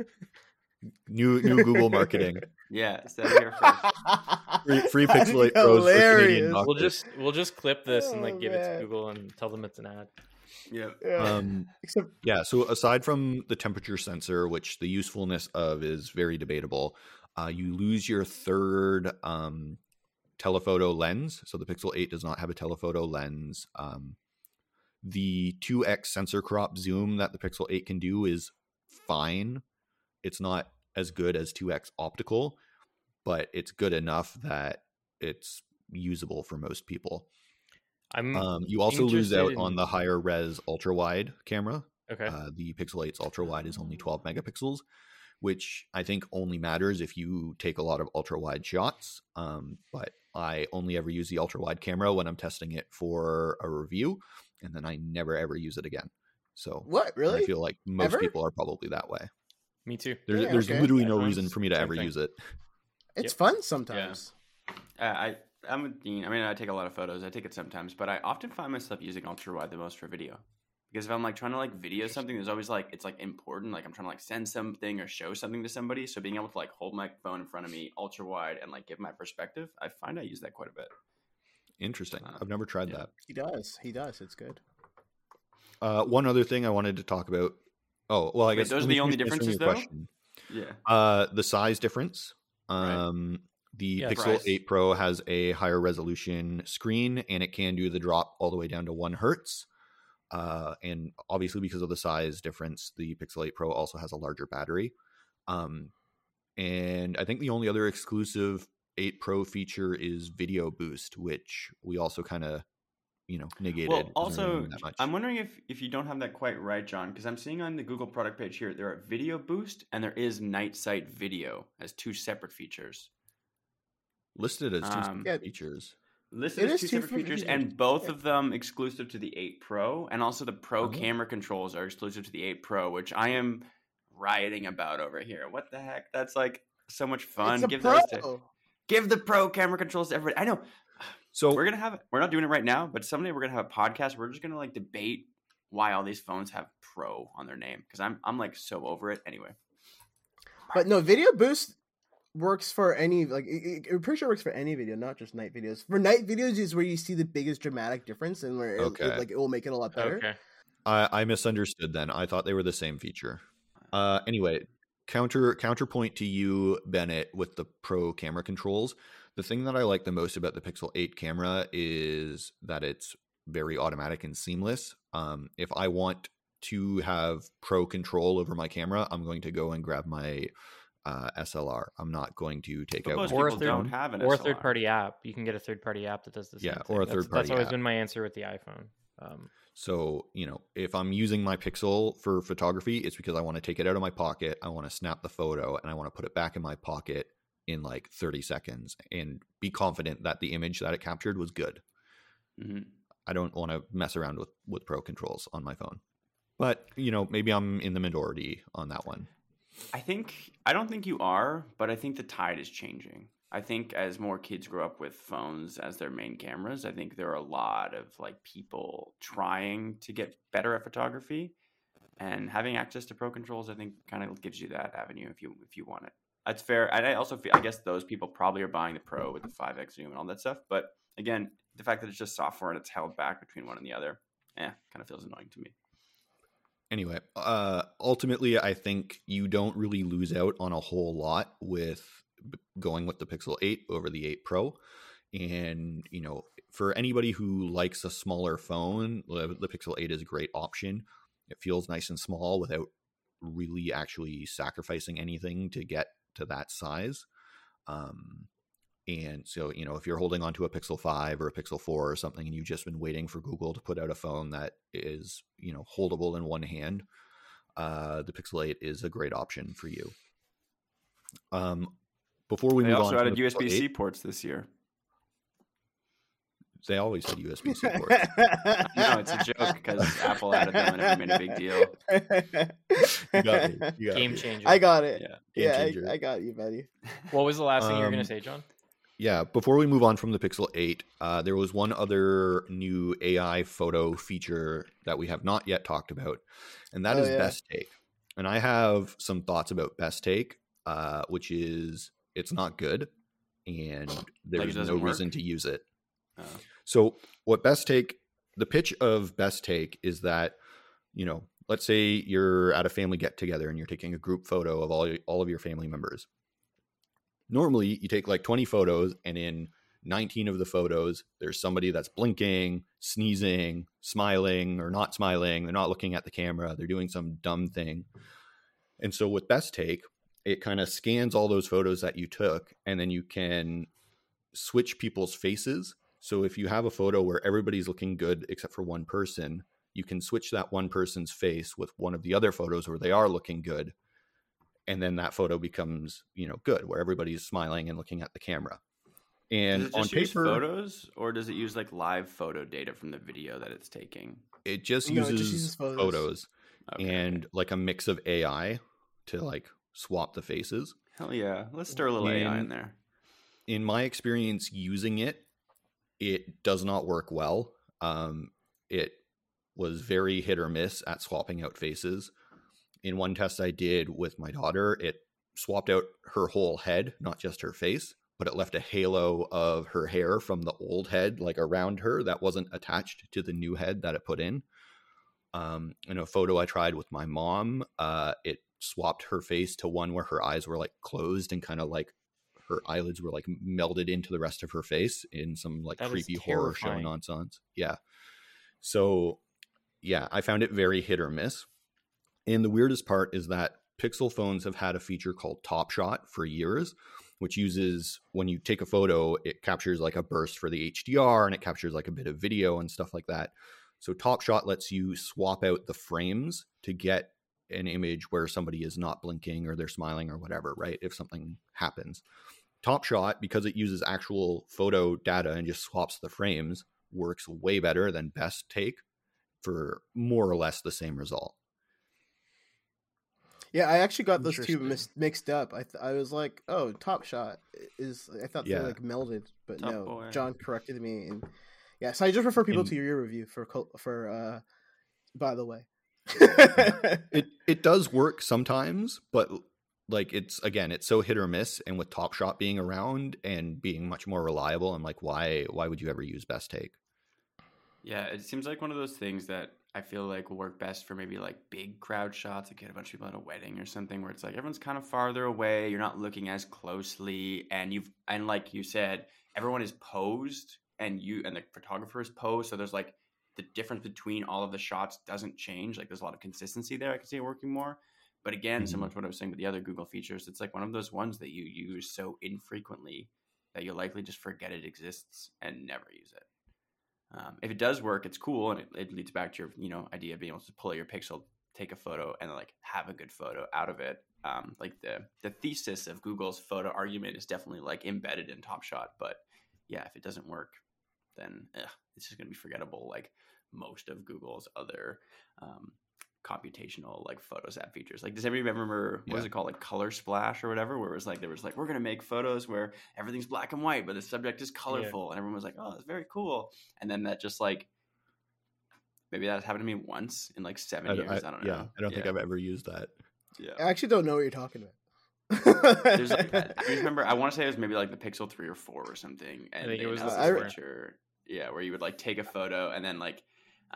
new Google marketing. Yeah, said it here first. Free That'd Pixel be 8 Pros for Canadian hilarious. doctors. we'll just clip this and like Oh, give it to man. Google and tell them it's an ad. Yeah. Yeah. Except Yeah, so aside from the temperature sensor, which the usefulness of is very debatable, you lose your third telephoto lens. So the Pixel 8 does not have a telephoto lens. The 2x sensor crop zoom that the Pixel 8 can do is fine. It's not as good as 2x optical, but it's good enough that it's usable for most people. You also lose out interested on in- the higher res ultra wide camera. Okay. The Pixel 8's ultra wide is only 12 megapixels, which I think only matters if you take a lot of ultra wide shots. But I only ever use the ultra wide camera when I'm testing it for a review, and then I never ever use it again. So what? Really? I feel like most Ever? people are probably that way. Me too. There's okay. literally no iPhones, reason for me to same ever thing. use it. It's Yep. fun sometimes. I'm with Dean. I mean, I take a lot of photos. I take it sometimes, but I often find myself using ultra wide the most for video. Because if I'm like trying to like video something, there's always like it's like important. Like I'm trying to like send something or show something to somebody. So being able to like hold my phone in front of me ultra wide and like give my perspective, I find I use that quite a bit. Interesting. I've never tried yeah. that. He does. He does. It's good. One other thing I wanted to talk about. Oh, well, I Wait, guess those are let me the only finish answering differences, your though? question. Yeah. The size difference. Right. The Yeah, Pixel price. 8 Pro has a higher resolution screen, and it can do the drop all the way down to 1 hertz. And obviously, because of the size difference, the Pixel 8 Pro also has a larger battery. And I think the only other exclusive 8 Pro feature is Video Boost, which we also kind of, negated. Well, It's not also, really that much. I'm wondering if you don't have that quite right, John, because I'm seeing on the Google product page here, there are Video Boost and there is Night Sight Video as 2 separate features. listed as two um, Yeah. features. Listed It as is 2 two separate features, features, and both yeah. of them exclusive to the 8 Pro, and also the Pro Oh. camera controls are exclusive to the 8 Pro, which I am rioting about over here. What the heck? That's like so much fun. It's a Give pro. those to give the Pro camera controls to everybody. I know. So We're not doing it right now, but someday we're gonna have a podcast. We're just gonna like debate why all these phones have Pro on their name because I'm like so over it anyway. But no, Video Boost works for any I'm pretty sure it works for any video, not just night videos. For night videos is where you see the biggest dramatic difference and where Okay. it will make it a lot better. Okay. I misunderstood then. I thought they were the same feature. Anyway, counterpoint to you, Bennett, with the Pro camera controls. The thing that I like the most about the Pixel 8 camera is that it's very automatic and seamless. If I want to have Pro control over my camera, I'm going to go and grab my SLR. I'm not going to take But out most my Or a people third- don't have an Or a SLR. third-party app. You can get a third-party app that does the same Yeah, thing. or a That's third-party always app. been my answer with the iPhone. So, if I'm using my Pixel for photography, it's because I want to take it out of my pocket, I want to snap the photo, and I want to put it back in my pocket in like 30 seconds and be confident that the image that it captured was good. Mhm. I don't want to mess around with Pro controls on my phone. But, maybe I'm in the minority on that one. I don't think you are, but I think the tide is changing. I think as more kids grow up with phones as their main cameras, I think there are a lot of like people trying to get better at photography, and having access to pro controls, I think, kind of gives you that avenue if you want it. That's fair. And I also feel, I guess those people probably are buying the pro with the 5x zoom and all that stuff. But again, the fact that it's just software and it's held back between one and the other, kind of feels annoying to me. Anyway, ultimately, I think you don't really lose out on a whole lot with going with the Pixel 8 over the 8 Pro. And, you know, for anybody who likes a smaller phone, the Pixel 8 is a great option. It feels nice and small without really actually sacrificing anything to get to that size. And so, you know, if you're holding on to a Pixel 5 or a Pixel 4 or something, and you've just been waiting for Google to put out a phone that is, you know, holdable in one hand, the Pixel 8 is a great option for you. Before we They move on, also to added the Pixel USB-C 8, ports this year. they always had USB-C ports. No, it's a joke because Apple added them and it made a big deal. You got me. You got Game me. changer. I got it. Yeah. Game changer. I got you, buddy. What was the last thing you were going to say, John? Yeah, before we move on from the Pixel 8, there was one other new AI photo feature that we have not yet talked about, and that is Best Take. And I have some thoughts about Best Take, which is it's not good, and there's no reason to use it. So what Best Take, the pitch of Best Take is that, you know, let's say you're at a family get-together and you're taking a group photo of all of your family members. Normally, you take like 20 photos, and in 19 of the photos, there's somebody that's blinking, sneezing, smiling, or not smiling. They're not looking at the camera. They're doing some dumb thing. And so with Best Take, it kind of scans all those photos that you took, and then you can switch people's faces. So if you have a photo where everybody's looking good except for one person, you can switch that one person's face with one of the other photos where they are looking good. And then that photo becomes, you know, good, where everybody's smiling and looking at the camera. And does it on just use paper, photos, or does it use like live photo data from the video that it's taking? it just No, it uses, just uses photos. photos Okay, and like a mix of AI to like swap the faces. Hell yeah, let's stir a little AI in there. In my experience using it, it does not work well. It was very hit or miss at swapping out faces. In one test I did with my daughter, it swapped out her whole head, not just her face, but it left a halo of her hair from the old head, like around her, that wasn't attached to the new head that it put in. In a photo I tried with my mom, it swapped her face to one where her eyes were like closed and kind of like her eyelids were like melded into the rest of her face in some like That is creepy horror show terrifying. nonsense. Yeah. So yeah, I found it very hit or miss. And the weirdest part is that Pixel phones have had a feature called Top Shot for years, which uses, when you take a photo, it captures like a burst for the HDR and it captures like a bit of video and stuff like that. So Top Shot lets you swap out the frames to get an image where somebody is not blinking or they're smiling or whatever, right? If something happens. Top Shot, because it uses actual photo data and just swaps the frames, works way better than Best Take for more or less the same result. Yeah, I actually got those two Interesting. mixed up. I was like, oh, Top Shot is. I thought Yeah. they like melded, but Top no. boy. John corrected me, and yeah. So I just refer people And- to your review for. By the way, It does work sometimes, but like it's so hit or miss. And with Top Shot being around and being much more reliable, I'm like, why would you ever use Best Take? Yeah, it seems like one of those things that I feel like will work best for maybe like big crowd shots, like get a bunch of people at a wedding or something where it's like everyone's kind of farther away, you're not looking as closely, and like you said, everyone is posed and the photographer is posed, so there's like the difference between all of the shots doesn't change. Like there's a lot of consistency there. I can see it working more. But again, similar to what I was saying with the other Google features, it's like one of those ones that you use so infrequently that you'll likely just forget it exists and never use it. If it does work, it's cool, and it leads back to your idea of being able to pull your Pixel, take a photo, and like have a good photo out of it. Like the thesis of Google's photo argument is definitely like embedded in Top Shot, but yeah, if it doesn't work, then it's just gonna be forgettable. Like most of Google's other computational like Photos app features. Like, does everybody remember what was it called, like Color Splash or whatever, where it was like there was like, we're gonna make photos where everything's black and white but the subject is colorful, and everyone was like, oh, that's very cool. And then that just like, maybe that's happened to me once in like 7 years. I don't know. Yeah, I don't think I've ever used that. Yeah, I actually don't know what you're talking about. There's like, I remember, I want to say it was maybe like the Pixel 3 or 4 or something, and I think it was this the feature, where you would like take a photo and then like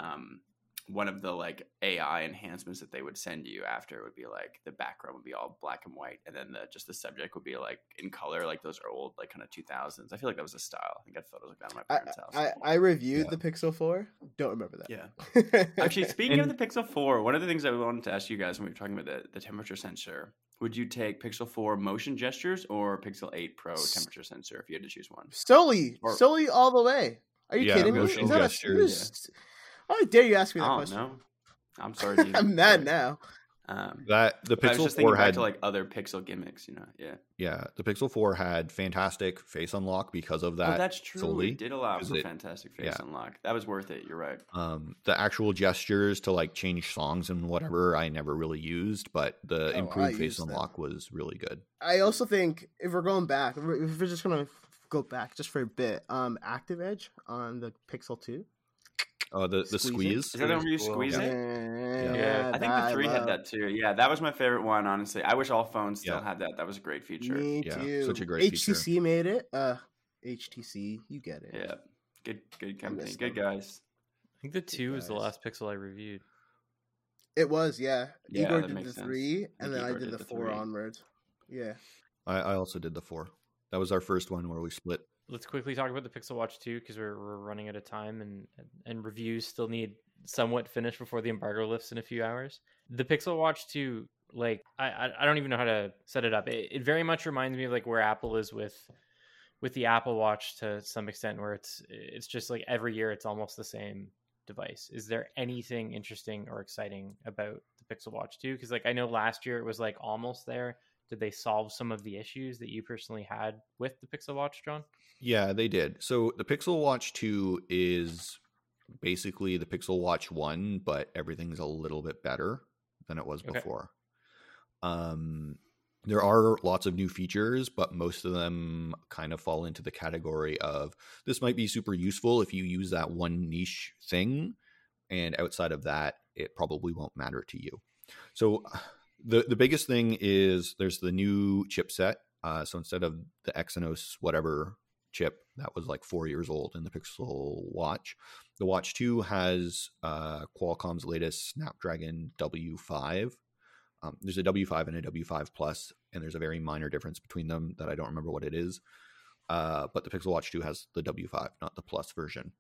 one of the like AI enhancements that they would send you after would be like the background would be all black and white, and then just the subject would be like in color, like those are old like kind of 2000s. I feel like that was a style. I think I had photos like that in my parents' house. I reviewed the Pixel 4. Don't remember that. Yeah. Actually, speaking of the Pixel 4, one of the things I wanted to ask you guys when we were talking about the temperature sensor, would you take Pixel 4 motion gestures or Pixel 8 Pro temperature sensor if you had to choose one? Solely all the way. Are you kidding me? Motion Is that gestures. How dare you ask me that question? No, I'm sorry. Dude. I'm mad now. That the I was Pixel just 4 thinking back had to like other Pixel gimmicks, Yeah, the Pixel 4 had fantastic face unlock because of that. Oh, that's true. Solely, it did allow for fantastic face unlock. That was worth it. You're right. The actual gestures to like change songs and whatever, I never really used, but the improved face unlock was really good. I also think if we're going back, if we're just gonna go back just for a bit, Active Edge on the Pixel 2. Oh, the squeeze. Is that the one where you squeeze it? Yeah. I think the 3 had that too. Yeah, that was my favorite one, honestly. I wish all phones still had that. That was a great feature. Me too. Such a great HTC feature. made it. HTC, you get it. Yeah. Good company. Good guys. I think the 2 was the last Pixel I reviewed. It was, yeah. Yeah, Igor that did makes the sense. 3, and then I Igor did the 4 3. onwards. Yeah. I also did the 4. That was our first one where we split. Let's quickly talk about the Pixel Watch 2 because we're running out of time, and reviews still need somewhat finished before the embargo lifts in a few hours. The Pixel Watch 2, like I don't even know how to set it up. It very much reminds me of like where Apple is with the Apple Watch to some extent, where it's just like every year it's almost the same device. Is there anything interesting or exciting about the Pixel Watch 2? Because like I know last year it was like almost there. Did they solve some of the issues that you personally had with the Pixel Watch, John? Yeah, they did. So the Pixel Watch 2 is basically the Pixel Watch 1, but everything's a little bit better than it was before. There are lots of new features, but most of them kind of fall into the category of this might be super useful if you use that one niche thing, and outside of that, it probably won't matter to you. So the biggest thing is there's the new chipset. So instead of the Exynos whatever chip that was like 4 years old in the Pixel Watch, the Watch 2 has Qualcomm's latest Snapdragon W5. There's a W5 and a W5 Plus, and there's a very minor difference between them that I don't remember what it is. But the Pixel Watch 2 has the W5, not the Plus version.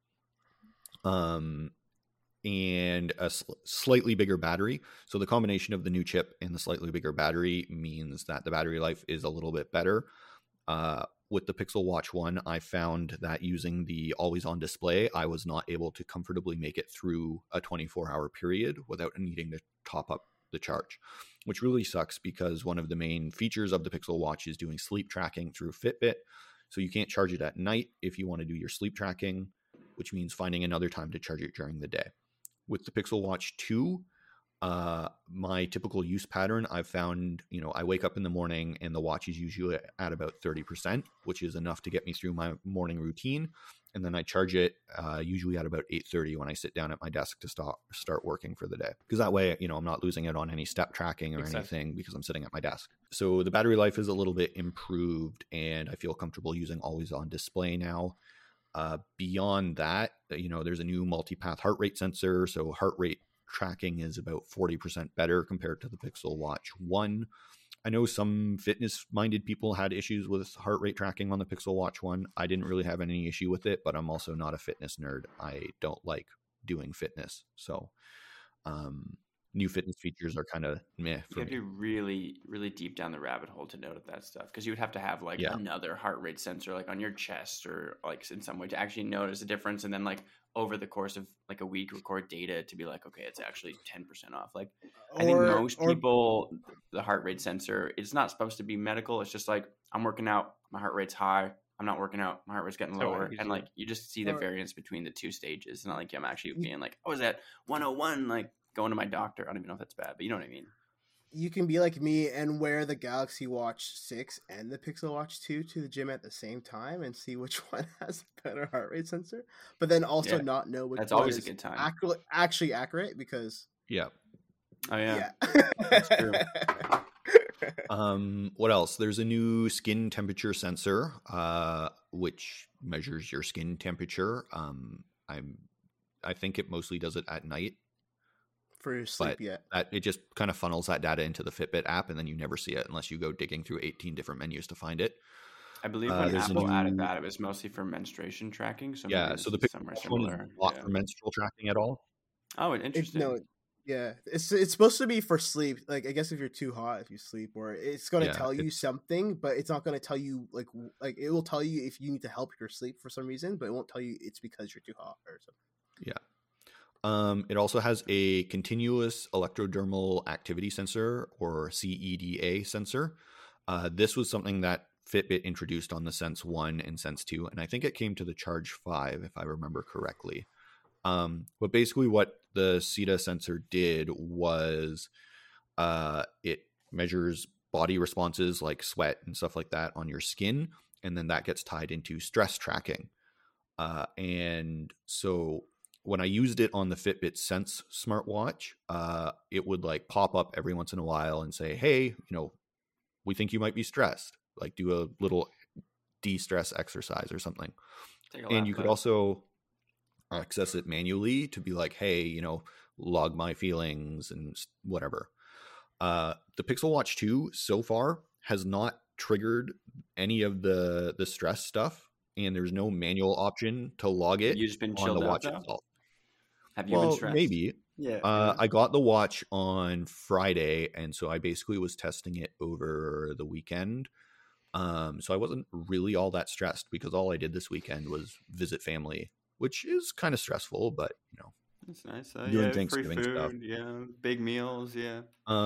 And a slightly bigger battery. So the combination of the new chip and the slightly bigger battery means that the battery life is a little bit better. With the Pixel Watch 1, I found that using the always-on display, I was not able to comfortably make it through a 24-hour period without needing to top up the charge, which really sucks because one of the main features of the Pixel Watch is doing sleep tracking through Fitbit. So you can't charge it at night if you want to do your sleep tracking, which means finding another time to charge it during the day. With the Pixel Watch 2, my typical use pattern, I've found, I wake up in the morning and the watch is usually at about 30%, which is enough to get me through my morning routine. And then I charge it usually at about 8:30 when I sit down at my desk to start working for the day. Because that way, I'm not losing it on any step tracking or anything because I'm sitting at my desk. So the battery life is a little bit improved, and I feel comfortable using always on display now. Beyond that, there's a new multipath heart rate sensor. So heart rate tracking is about 40% better compared to the Pixel Watch 1. I know some fitness-minded people had issues with heart rate tracking on the Pixel Watch 1. I didn't really have any issue with it, but I'm also not a fitness nerd. I don't like doing fitness. So new fitness features are kind of meh for You have me. to be really, really deep down the rabbit hole to note that stuff, because you would have to have like another heart rate sensor like on your chest or like in some way to actually notice a difference, and then like over the course of like a week record data to be like, okay, it's actually 10% off. Like I think most people, the heart rate sensor, it's not supposed to be medical. It's just like, I'm working out, my heart rate's high. I'm not working out, my heart rate's getting lower. And like you just see the variance between the two stages. It's not like I'm actually being like, oh, is that 101? Like going to my doctor. I don't even know if that's bad, but you know what I mean. You can be like me and wear the Galaxy Watch 6 and the Pixel Watch 2 to the gym at the same time and see which one has a better heart rate sensor, but then also not know which That's one always a is good time. actually accurate because Yeah. Oh yeah. That's true. What else? There's a new skin temperature sensor, which measures your skin temperature. I think it mostly does it at night, for your sleep. but it just kind of funnels that data into the Fitbit app, and then you never see it unless you go digging through 18 different menus to find it. I believe when there's a Apple added new- that, it was mostly for menstruation tracking. So Yeah, maybe so the this is Pixel somewhere Watch one is similar. not Yeah. for menstrual tracking at all. Oh, interesting. It's supposed to be for sleep. Like, I guess if you're too hot, if you sleep, or it's going to Yeah, tell you something, but it's not going to tell you like it will tell you if you need to help your sleep for some reason, but it won't tell you it's because you're too hot or something. Yeah. It also has a continuous electrodermal activity sensor, or CEDA sensor. This was something that Fitbit introduced on the Sense 1 and Sense 2, and I think it came to the Charge 5, if I remember correctly. But basically what the CEDA sensor did was it measures body responses like sweat and stuff like that on your skin, and then that gets tied into stress tracking. And so when I used it on the Fitbit Sense smartwatch, it would like pop up every once in a while and say, hey, we think you might be stressed, like do a little de-stress exercise or something. And you could also access it manually to be like, hey, log my feelings and whatever. The Pixel Watch 2 so far has not triggered any of the stress stuff, and there's no manual option to log it. You've just been on chilled the out, watch though? itself. Have you been stressed? Maybe. Yeah. I got the watch on Friday, and so I basically was testing it over the weekend. So I wasn't really all that stressed because all I did this weekend was visit family, which is kind of stressful, but That's nice. doing Thanksgiving free food, stuff. Yeah, big meals. Yeah.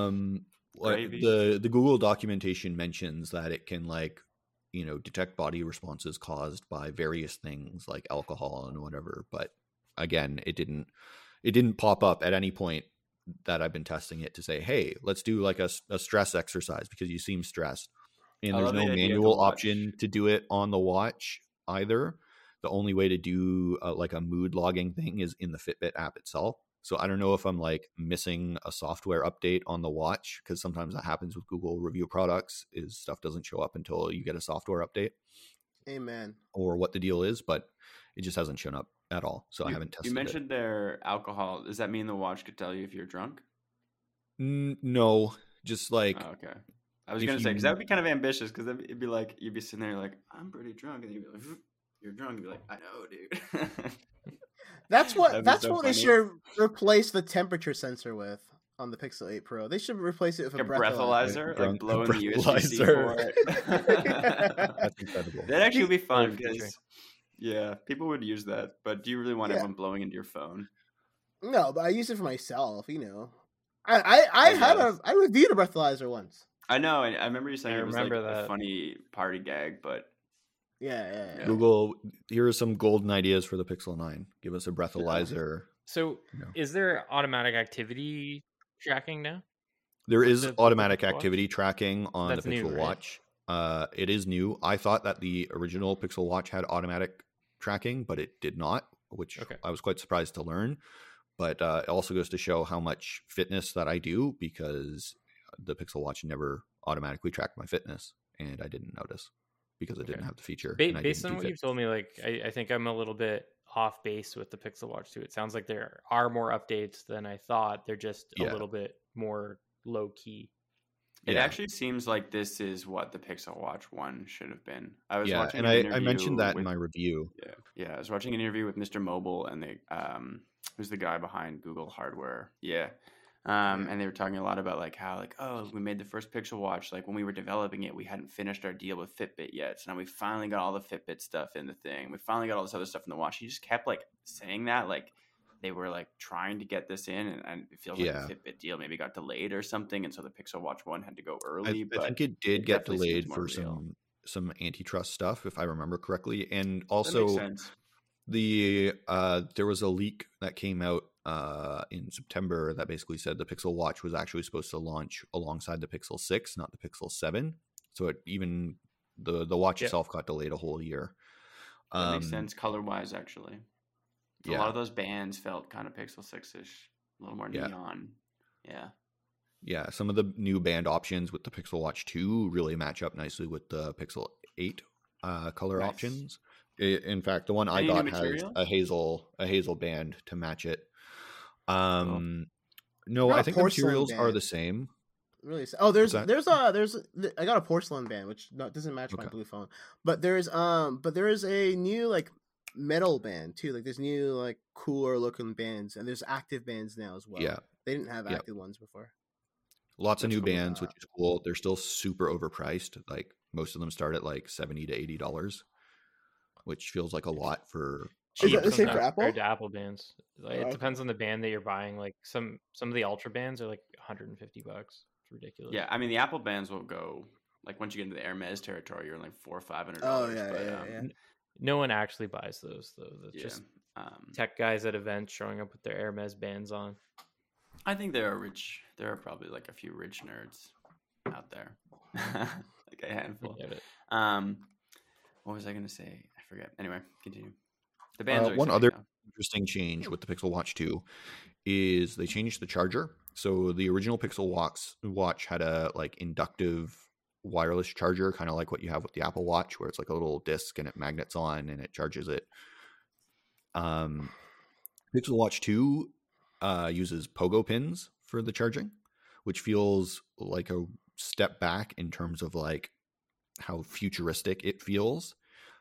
The Google documentation mentions that it can detect body responses caused by various things like alcohol and whatever. But again, it didn't pop up at any point that I've been testing it to say, hey, let's do like a stress exercise because you seem stressed. And there's no manual option to do it on the watch either. The only way to do like a mood logging thing is in the Fitbit app itself. So I don't know if I'm like missing a software update on the watch, because sometimes that happens with Google review products, is stuff doesn't show up until you get a software update. Amen. Or what the deal is, but it just hasn't shown up at all. So I haven't tested it. You mentioned their alcohol. Does that mean the watch could tell you if you're drunk? No, just like... Oh, okay. I was going to say, because that would be kind of ambitious, because it'd be like, you'd be sitting there like, I'm pretty drunk. And then you'd be like, you're drunk. You'd be like, I know, dude. That's what so they funny. should replace the temperature sensor with on the Pixel 8 Pro. They should replace it with a breathalyzer. Like blowing the USB-C for it. That's incredible. That'd actually be fun because, people would use that. But do you really want everyone blowing into your phone? No, but I use it for myself. I reviewed a breathalyzer once. I know. I remember you saying it was like that. a funny party gag, but yeah. Google, here are some golden ideas for the Pixel 9. Give us a breathalyzer. So is there automatic activity tracking now? There is The automatic Pixel Watch? activity tracking on That's the Pixel new, right? Watch. It is new. I thought that the original Pixel Watch had automatic tracking, but it did not, which I was quite surprised to learn. But it also goes to show how much fitness that I do, because the Pixel Watch never automatically tracked my fitness, and I didn't notice because it didn't have the feature. Based on what you've told me, like I think I'm a little bit off base with the Pixel Watch 2. It sounds like there are more updates than I thought. They're just a little bit more low key. It actually seems like this is what the Pixel Watch 1 should have been. I was watching and an interview I mentioned that in my review. Yeah. I was watching an interview with Mr. Mobile, and they who's the guy behind Google Hardware. And they were talking a lot about like how like, oh, we made the first Pixel Watch. Like when we were developing it, we hadn't finished our deal with Fitbit yet. So now we finally got all the Fitbit stuff in the thing. We finally got all this other stuff in the watch. He just kept like saying that, like they were like trying to get this in, and it feels like the Fitbit deal maybe got delayed or something, and so the Pixel Watch 1 had to go early. I think it did get delayed for some antitrust stuff, if I remember correctly, and also There was a leak that came out in September that basically said the Pixel Watch was actually supposed to launch alongside the Pixel 6, not the Pixel 7. So the watch itself got delayed a whole year. That makes sense color-wise, actually. A lot of those bands felt kind of Pixel 6-ish, a little more neon. Yeah. Yeah, some of the new band options with the Pixel Watch 2 really match up nicely with the Pixel 8 color options. In fact, the one I got has a hazel band to match it. No, I think the materials are the same. Really? Oh, I got a porcelain band, which doesn't match my blue phone. But there is a new like metal band too. Like there's new like cooler looking bands, and there's active bands now as well. Yeah, they didn't have active ones before. Lots of new bands, which is cool. They're still super overpriced. Like most of them start at like $70 to $80, which feels like a lot for. Is that the same for Apple? Compared to Apple bands, like, it depends on the band that you're buying. Like some of the Ultra bands are like $150. It's ridiculous. Yeah, I mean the Apple bands will go like once you get into the Hermes territory, you're like $400 or $500. Oh yeah. No one actually buys those though. That's just tech guys at events showing up with their Hermes bands on. I think there are probably like a few rich nerds out there, like a handful. What was I going to say? I forget. Anyway, continue. The bands. One other interesting change with the Pixel Watch 2 is they changed the charger. So the original Pixel Watch had a like inductive wireless charger, kind of like what you have with the Apple Watch, where it's like a little disc and it magnets on and it charges it. Pixel Watch 2 uses pogo pins for the charging, which feels like a step back in terms of like how futuristic it feels.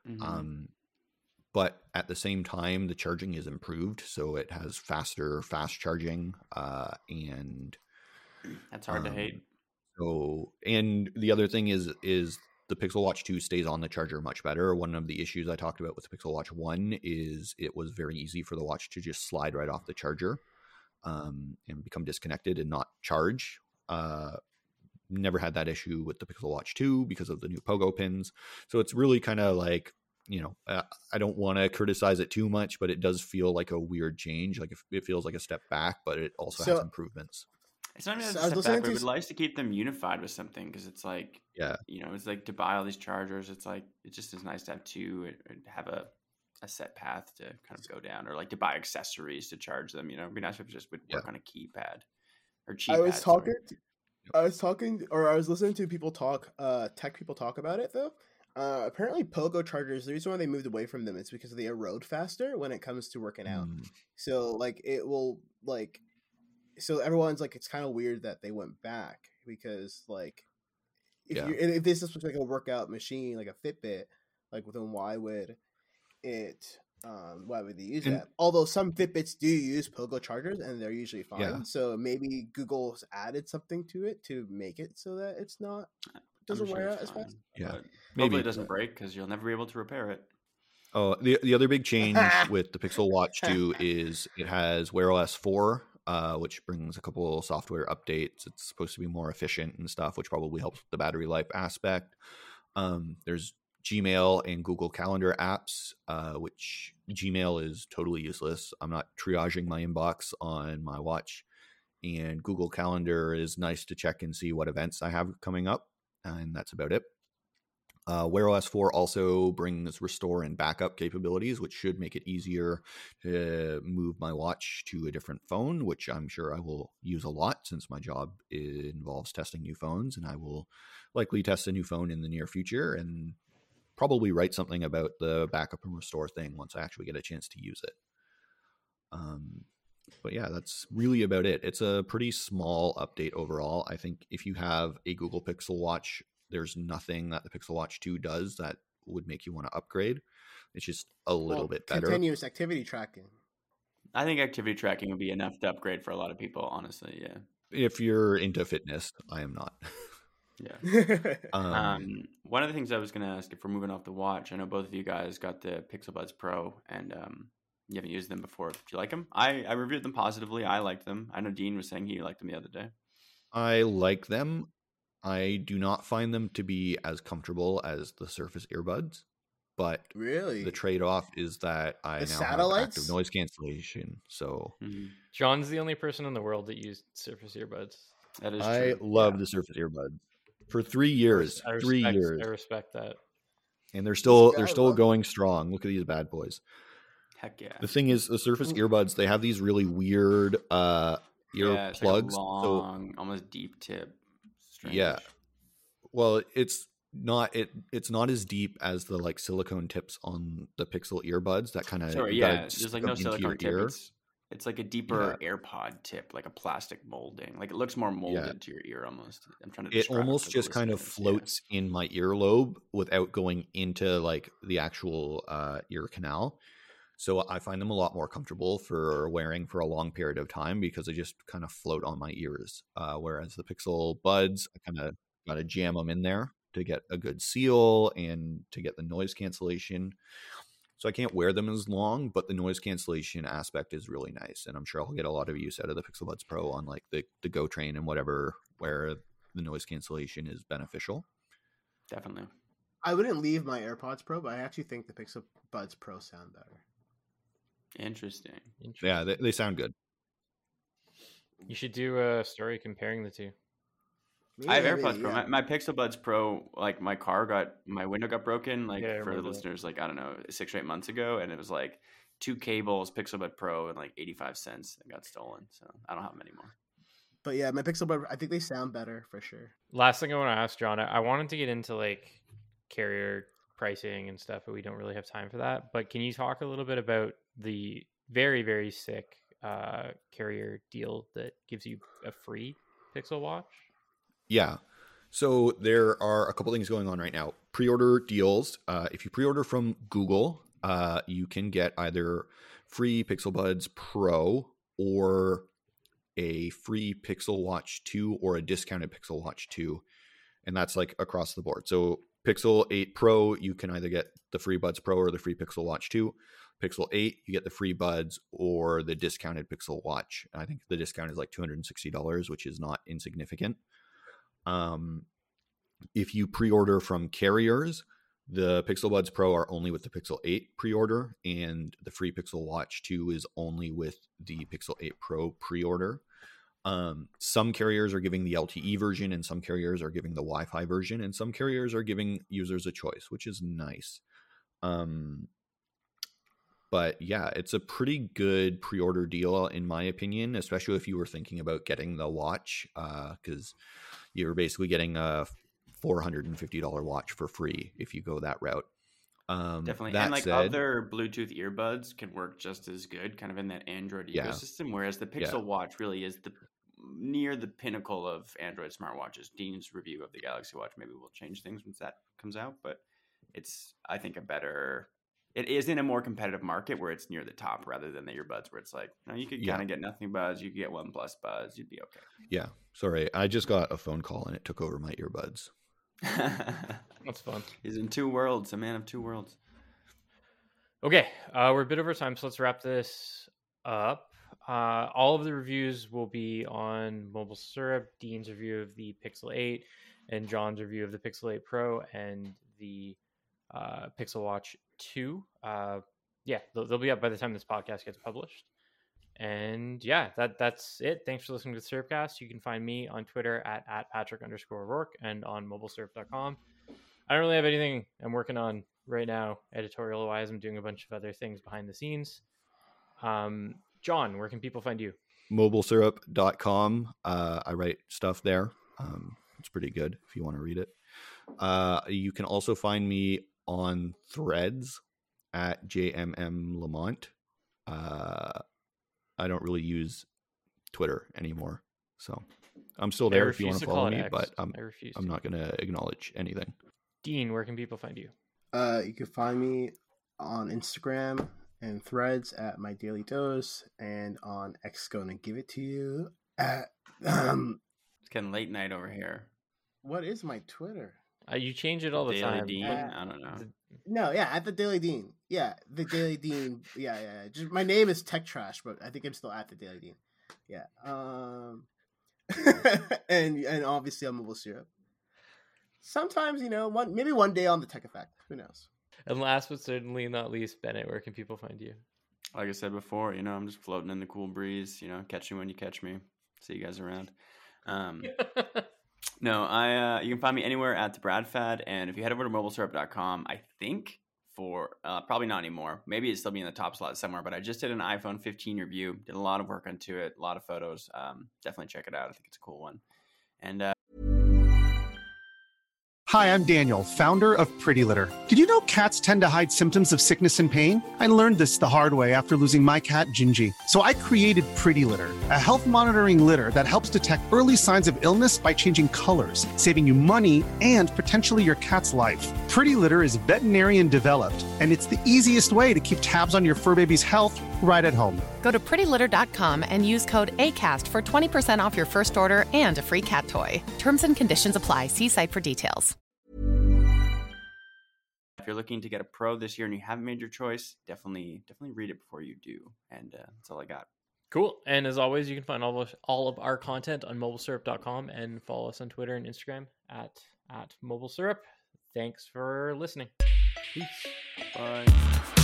But at the same time, the charging is improved, so it has fast charging, and that's hard to hate. So, and the other thing is the Pixel Watch 2 stays on the charger much better. One of the issues I talked about with the Pixel Watch 1 is it was very easy for the watch to just slide right off the charger and become disconnected and not charge. Never had that issue with the Pixel Watch 2 because of the new pogo pins. So it's really kind of like, I don't want to criticize it too much, but it does feel like a weird change. Like it feels like a step back, but it also has improvements. It's not even a step back, but it would like to keep them unified with something, because it's like, it's like to buy all these chargers. It's like, it just is nice to have two and have a set path to kind of go down, or like to buy accessories to charge them. It'd be nice if it just would work on a keypad or cheap. I was listening to people talk, tech people talk about it though. Apparently pogo chargers, the reason why they moved away from them is because they erode faster when it comes to working out. So like it will like, so everyone's like, it's kind of weird that they went back, because like if this is like a workout machine, like a Fitbit, like then why would they use that? Although some Fitbits do use pogo chargers and they're usually fine. So maybe Google's added something to it to make it so that it's not doesn't wear out as fast. Maybe it doesn't break, because you'll never be able to repair it. Oh, the other big change with the Pixel Watch 2 is it has Wear OS 4, which brings a couple of software updates. It's supposed to be more efficient and stuff, which probably helps with the battery life aspect. There's Gmail and Google Calendar apps, which Gmail is totally useless. I'm not triaging my inbox on my watch, and Google Calendar is nice to check and see what events I have coming up, and that's about it. Wear OS 4 also brings restore and backup capabilities, which should make it easier to move my watch to a different phone, which I'm sure I will use a lot since my job involves testing new phones, and I will likely test a new phone in the near future and probably write something about the backup and restore thing once I actually get a chance to use it. But yeah, that's really about it. It's a pretty small update overall. I think if you have a Google Pixel Watch, there's nothing that the Pixel Watch 2 does that would make you want to upgrade. It's just a little bit better. Continuous activity tracking. I think activity tracking would be enough to upgrade for a lot of people, honestly. Yeah. If you're into fitness, I am not. Yeah. One of the things I was going to ask, if we're moving off the watch, I know both of you guys got the Pixel Buds Pro, and you haven't used them before. Do you like them? I reviewed them positively. I liked them. I know Dean was saying he liked them the other day. I like them. I do not find them to be as comfortable as the Surface earbuds. but Really? the trade-off is that I The now satellites? have active noise cancellation. So Mhm. John's the only person in the world that used Surface earbuds. That is I true. love Yeah. the Surface earbuds for 3 years. I 3 respect, years. I respect that. And they're I still love going strong. Look at these bad boys. Heck yeah. The thing is, the Surface earbuds, they have these really weird ear Yeah, it's like plugs. a long, almost deep tip. Strange. Yeah. Well, it's not as deep as the like silicone tips on the Pixel earbuds. That kind of Sorry, yeah. There's like no silicone tip. It's like a deeper AirPod tip, like a plastic molding. Like it looks more molded to your ear almost. I'm trying to It describe almost for the just kind of listeners, floats in my earlobe without going into like the actual ear canal. So I find them a lot more comfortable for wearing for a long period of time because they just kind of float on my ears. Whereas the Pixel Buds, I kind of got to jam them in there to get a good seal and to get the noise cancellation. So I can't wear them as long, but the noise cancellation aspect is really nice. And I'm sure I'll get a lot of use out of the Pixel Buds Pro on like the Go Train and whatever, where the noise cancellation is beneficial. Definitely. I wouldn't leave my AirPods Pro, but I actually think the Pixel Buds Pro sound better. Interesting. Yeah, they sound good. You should do a story comparing the two. I have AirPods Pro. My Pixel Buds Pro, like my window got broken. Like for the listeners, like I don't know, 6 or 8 months ago, and it was like 2 cables, Pixel Bud Pro, and like 85 cents. It got stolen, so I don't have them anymore. But yeah, my Pixel Bud, I think they sound better for sure. Last thing I want to ask John, I wanted to get into like carrier pricing and stuff, but we don't really have time for that. But can you talk a little bit about the very, very sick carrier deal that gives you a free Pixel Watch? Yeah. So there are a couple things going on right now. Pre-order deals. If you pre-order from Google, you can get either free Pixel Buds Pro or a free Pixel Watch 2 or a discounted Pixel Watch 2. And that's like across the board. So Pixel 8 Pro, you can either get the free Buds Pro or the free Pixel Watch 2. Pixel 8, you get the free Buds or the discounted Pixel Watch. I think the discount is like $260, which is not insignificant. If you pre-order from carriers, the Pixel Buds Pro are only with the Pixel 8 pre-order, and the free Pixel Watch 2 is only with the Pixel 8 Pro pre-order. Some carriers are giving the LTE version, and some carriers are giving the Wi-Fi version, and some carriers are giving users a choice, which is nice. But yeah, it's a pretty good pre-order deal in my opinion, especially if you were thinking about getting the watch, because you're basically getting a $450 watch for free if you go that route. Definitely. That And like said, other Bluetooth earbuds can work just as good, kind of in that Android ecosystem, whereas the Pixel Watch really is near the pinnacle of Android smartwatches. Dean's review of the Galaxy Watch maybe will change things once that comes out, but it's, I think, it is in a more competitive market where it's near the top rather than the earbuds where it's like, no, you could kind of get nothing buds, you could get OnePlus buds, you'd be okay. Yeah. Sorry, I just got a phone call and it took over my earbuds. That's fun. He's in two worlds, a man of two worlds. Okay, we're a bit over time, so let's wrap this up. All of the reviews will be on Mobile Syrup, Dean's review of the Pixel 8, and John's review of the Pixel 8 Pro and the Pixel Watch 2. They'll be up by the time this podcast gets published. And yeah, that's it. Thanks for listening to the Syrupcast. You can find me on Twitter at Patrick_Rourke and on mobilesyrup.com. I don't really have anything I'm working on right now, editorial wise. I'm doing a bunch of other things behind the scenes. John, where can people find you? Mobilesyrup.com. I write stuff there. It's pretty good if you want to read it. You can also find me on Threads at JMMLamont. I don't really use Twitter anymore, so I'm still there if you want to follow me, but I'm not going to acknowledge anything. Dean, where can people find you? You can find me on Instagram and Threads at My Daily Dose, and on X Gonna Give It To You at It's getting late night over here. What is my Twitter? You change it all the Daily time. Dean? I don't know. No, yeah, at the Daily Dean. Yeah, the Daily Dean. Yeah. Just, my name is Tech Trash, but I think I'm still at the Daily Dean. Yeah. And obviously on Mobile Syrup. Sometimes, maybe one day on the Tech Effect. Who knows? And last but certainly not least, Bennett, where can people find you? Like I said before, I'm just floating in the cool breeze, catch me when you catch me. See you guys around. No, you can find me anywhere at BradFad, and if you head over to mobilesyrup.com, I think for probably not anymore. Maybe it'd still be in the top slot somewhere, but I just did an iPhone 15 review, did a lot of work onto it, a lot of photos. Definitely check it out. I think it's a cool one. And Hi, I'm Daniel, founder of Pretty Litter. Did you know cats tend to hide symptoms of sickness and pain? I learned this the hard way after losing my cat, Gingy. So I created Pretty Litter, a health monitoring litter that helps detect early signs of illness by changing colors, saving you money and potentially your cat's life. Pretty Litter is veterinarian developed, and it's the easiest way to keep tabs on your fur baby's health right at home. Go to prettylitter.com and use code ACAST for 20% off your first order and a free cat toy. Terms and conditions apply. See site for details. if you're looking to get a pro this year and you haven't made your choice, definitely read it before you do. And that's all I got. Cool. And as always, you can find all of our content on mobilesyrup.com and follow us on Twitter and Instagram at mobilesyrup. Thanks for listening. Peace. Bye.